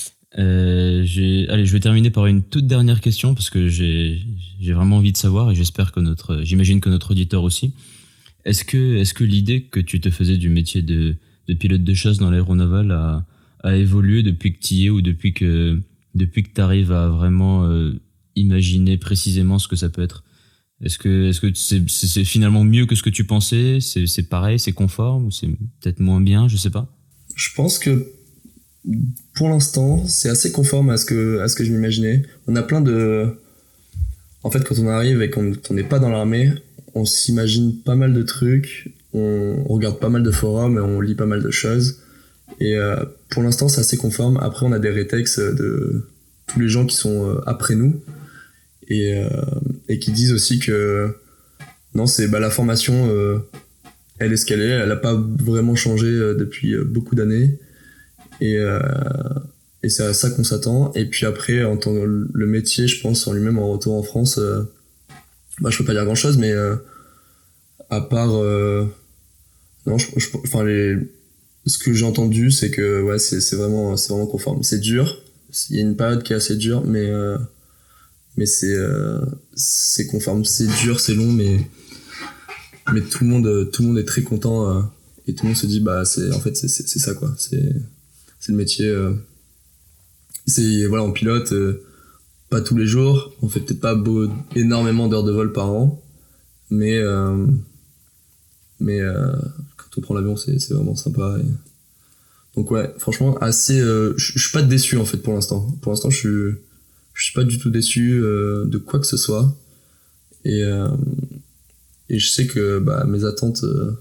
Euh, j'ai, allez, je vais terminer par une toute dernière question parce que j'ai, j'ai vraiment envie de savoir et j'espère que notre, j'imagine que notre auditeur aussi. Est-ce que, est-ce que l'idée que tu te faisais du métier de, de pilote de chasse dans l'aéronaval a, a évolué depuis que tu y es ou depuis que, depuis que tu arrives à vraiment euh, imaginer précisément ce que ça peut être? Est-ce que, est-ce que c'est, c'est, c'est finalement mieux que ce que tu pensais? C'est, c'est pareil, c'est conforme ou c'est peut-être moins bien? Je sais pas. Je pense que pour l'instant, c'est assez conforme à ce que, à ce que je m'imaginais. On a plein de... En fait, quand on arrive et qu'on n'est pas dans l'armée, on s'imagine pas mal de trucs, on, on regarde pas mal de forums et on lit pas mal de choses. Et euh, pour l'instant, c'est assez conforme. Après, on a des rétextes de tous les gens qui sont euh, après nous et, euh, et qui disent aussi que non, c'est bah, la formation, euh, elle est ce qu'elle est, elle a pas vraiment changé euh, depuis euh, beaucoup d'années. Et, euh, et c'est à ça qu'on s'attend. Et puis après, en tant que le métier, je pense en lui-même en retour en France, euh, bah, je peux pas dire grand chose, mais euh, à part, euh, non, je, je, enfin les, ce que j'ai entendu, c'est que ouais, c'est, c'est vraiment, c'est vraiment conforme. C'est dur. Il y a une période qui est assez dure, mais euh, mais c'est, euh, c'est conforme. C'est dur, c'est long, mais mais tout le monde, tout le monde est très content euh, et tout le monde se dit bah c'est, en fait c'est, c'est, c'est ça quoi. C'est C'est le métier. Euh, c'est voilà, on pilote euh, pas tous les jours. On fait peut-être pas beau, énormément d'heures de vol par an, mais euh, mais euh, quand on prend l'avion, c'est c'est vraiment sympa. Et... Donc ouais, franchement, assez. Euh, je suis pas déçu en fait pour l'instant. Pour l'instant, je suis je suis pas du tout déçu euh, de quoi que ce soit. Et euh, et je sais que bah mes attentes. Euh,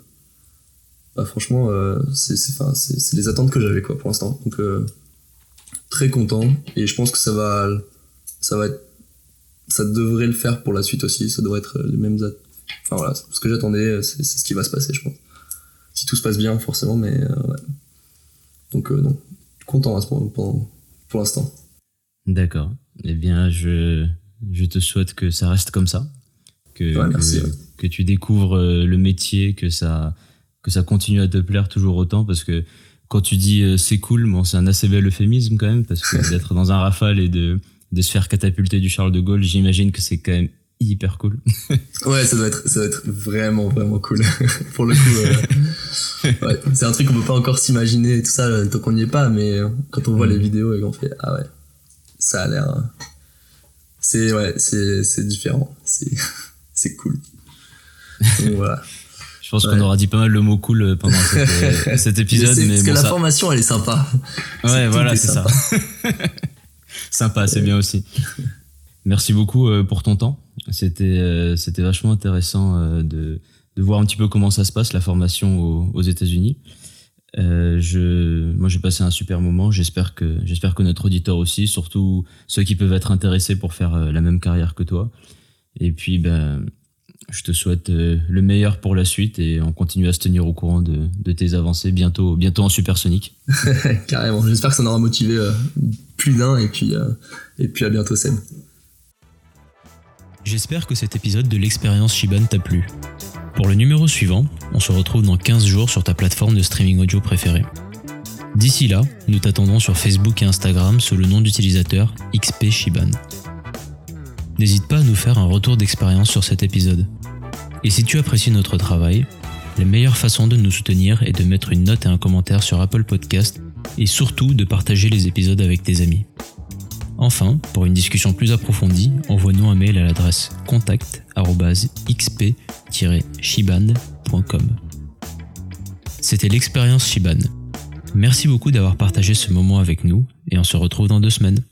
Bah franchement, euh, c'est, c'est, enfin, c'est, c'est les attentes que j'avais quoi pour l'instant. Donc euh, très content et je pense que ça va, ça va être, ça devrait le faire pour la suite aussi. Ça devrait être les mêmes, at- enfin voilà, ce que j'attendais, c'est, c'est ce qui va se passer, je pense. Si tout se passe bien, forcément, mais euh, ouais. Donc euh, non, content à ce moment pour, pour l'instant. D'accord. Eh bien, je, je te souhaite que ça reste comme ça, que, ouais, merci, que, ouais. que tu découvres le métier, que ça que ça continue à te plaire toujours autant, parce que quand tu dis euh, c'est cool, bon, c'est un assez bel euphémisme quand même, parce que d'être dans un Rafale et de, de se faire catapulter du Charles de Gaulle, j'imagine que c'est quand même hyper cool. Ouais, ça doit être, ça doit être vraiment, vraiment cool. Pour le coup, euh, ouais, c'est un truc qu'on peut pas encore s'imaginer et tout ça, tant qu'on n'y est pas, mais quand on voit mmh. les vidéos et qu'on fait, ah ouais, ça a l'air, c'est, ouais, c'est, c'est différent, c'est, c'est cool. Donc voilà. Je pense ouais. qu'on aura dit pas mal le mot cool pendant cet, cet épisode. mais mais parce bon, que ça... la formation, elle est sympa. Ouais, c'est voilà, c'est sympa. ça. Sympa, c'est ouais. bien aussi. Merci beaucoup pour ton temps. C'était, c'était vachement intéressant de, de voir un petit peu comment ça se passe, la formation aux, aux États-Unis. Euh, je, moi, j'ai passé un super moment. J'espère que, j'espère que notre auditeur aussi, surtout ceux qui peuvent être intéressés pour faire la même carrière que toi. Et puis, ben, je te souhaite le meilleur pour la suite et on continue à se tenir au courant de, de tes avancées bientôt, bientôt en supersonique. Carrément. J'espère que ça en aura motivé euh, plus d'un et puis, euh, et puis à bientôt, Seb. J'espère que cet épisode de l'expérience Shiban t'a plu. Pour le numéro suivant, on se retrouve dans quinze jours sur ta plateforme de streaming audio préférée. D'ici là, nous t'attendons sur Facebook et Instagram sous le nom d'utilisateur X P Shiban. N'hésite pas à nous faire un retour d'expérience sur cet épisode. Et si tu apprécies notre travail, la meilleure façon de nous soutenir est de mettre une note et un commentaire sur Apple Podcast et surtout de partager les épisodes avec tes amis. Enfin, pour une discussion plus approfondie, envoie-nous un mail à l'adresse contact arobase x p tiret shiban point com. C'était l'expérience Shiban. Merci beaucoup d'avoir partagé ce moment avec nous et on se retrouve dans deux semaines.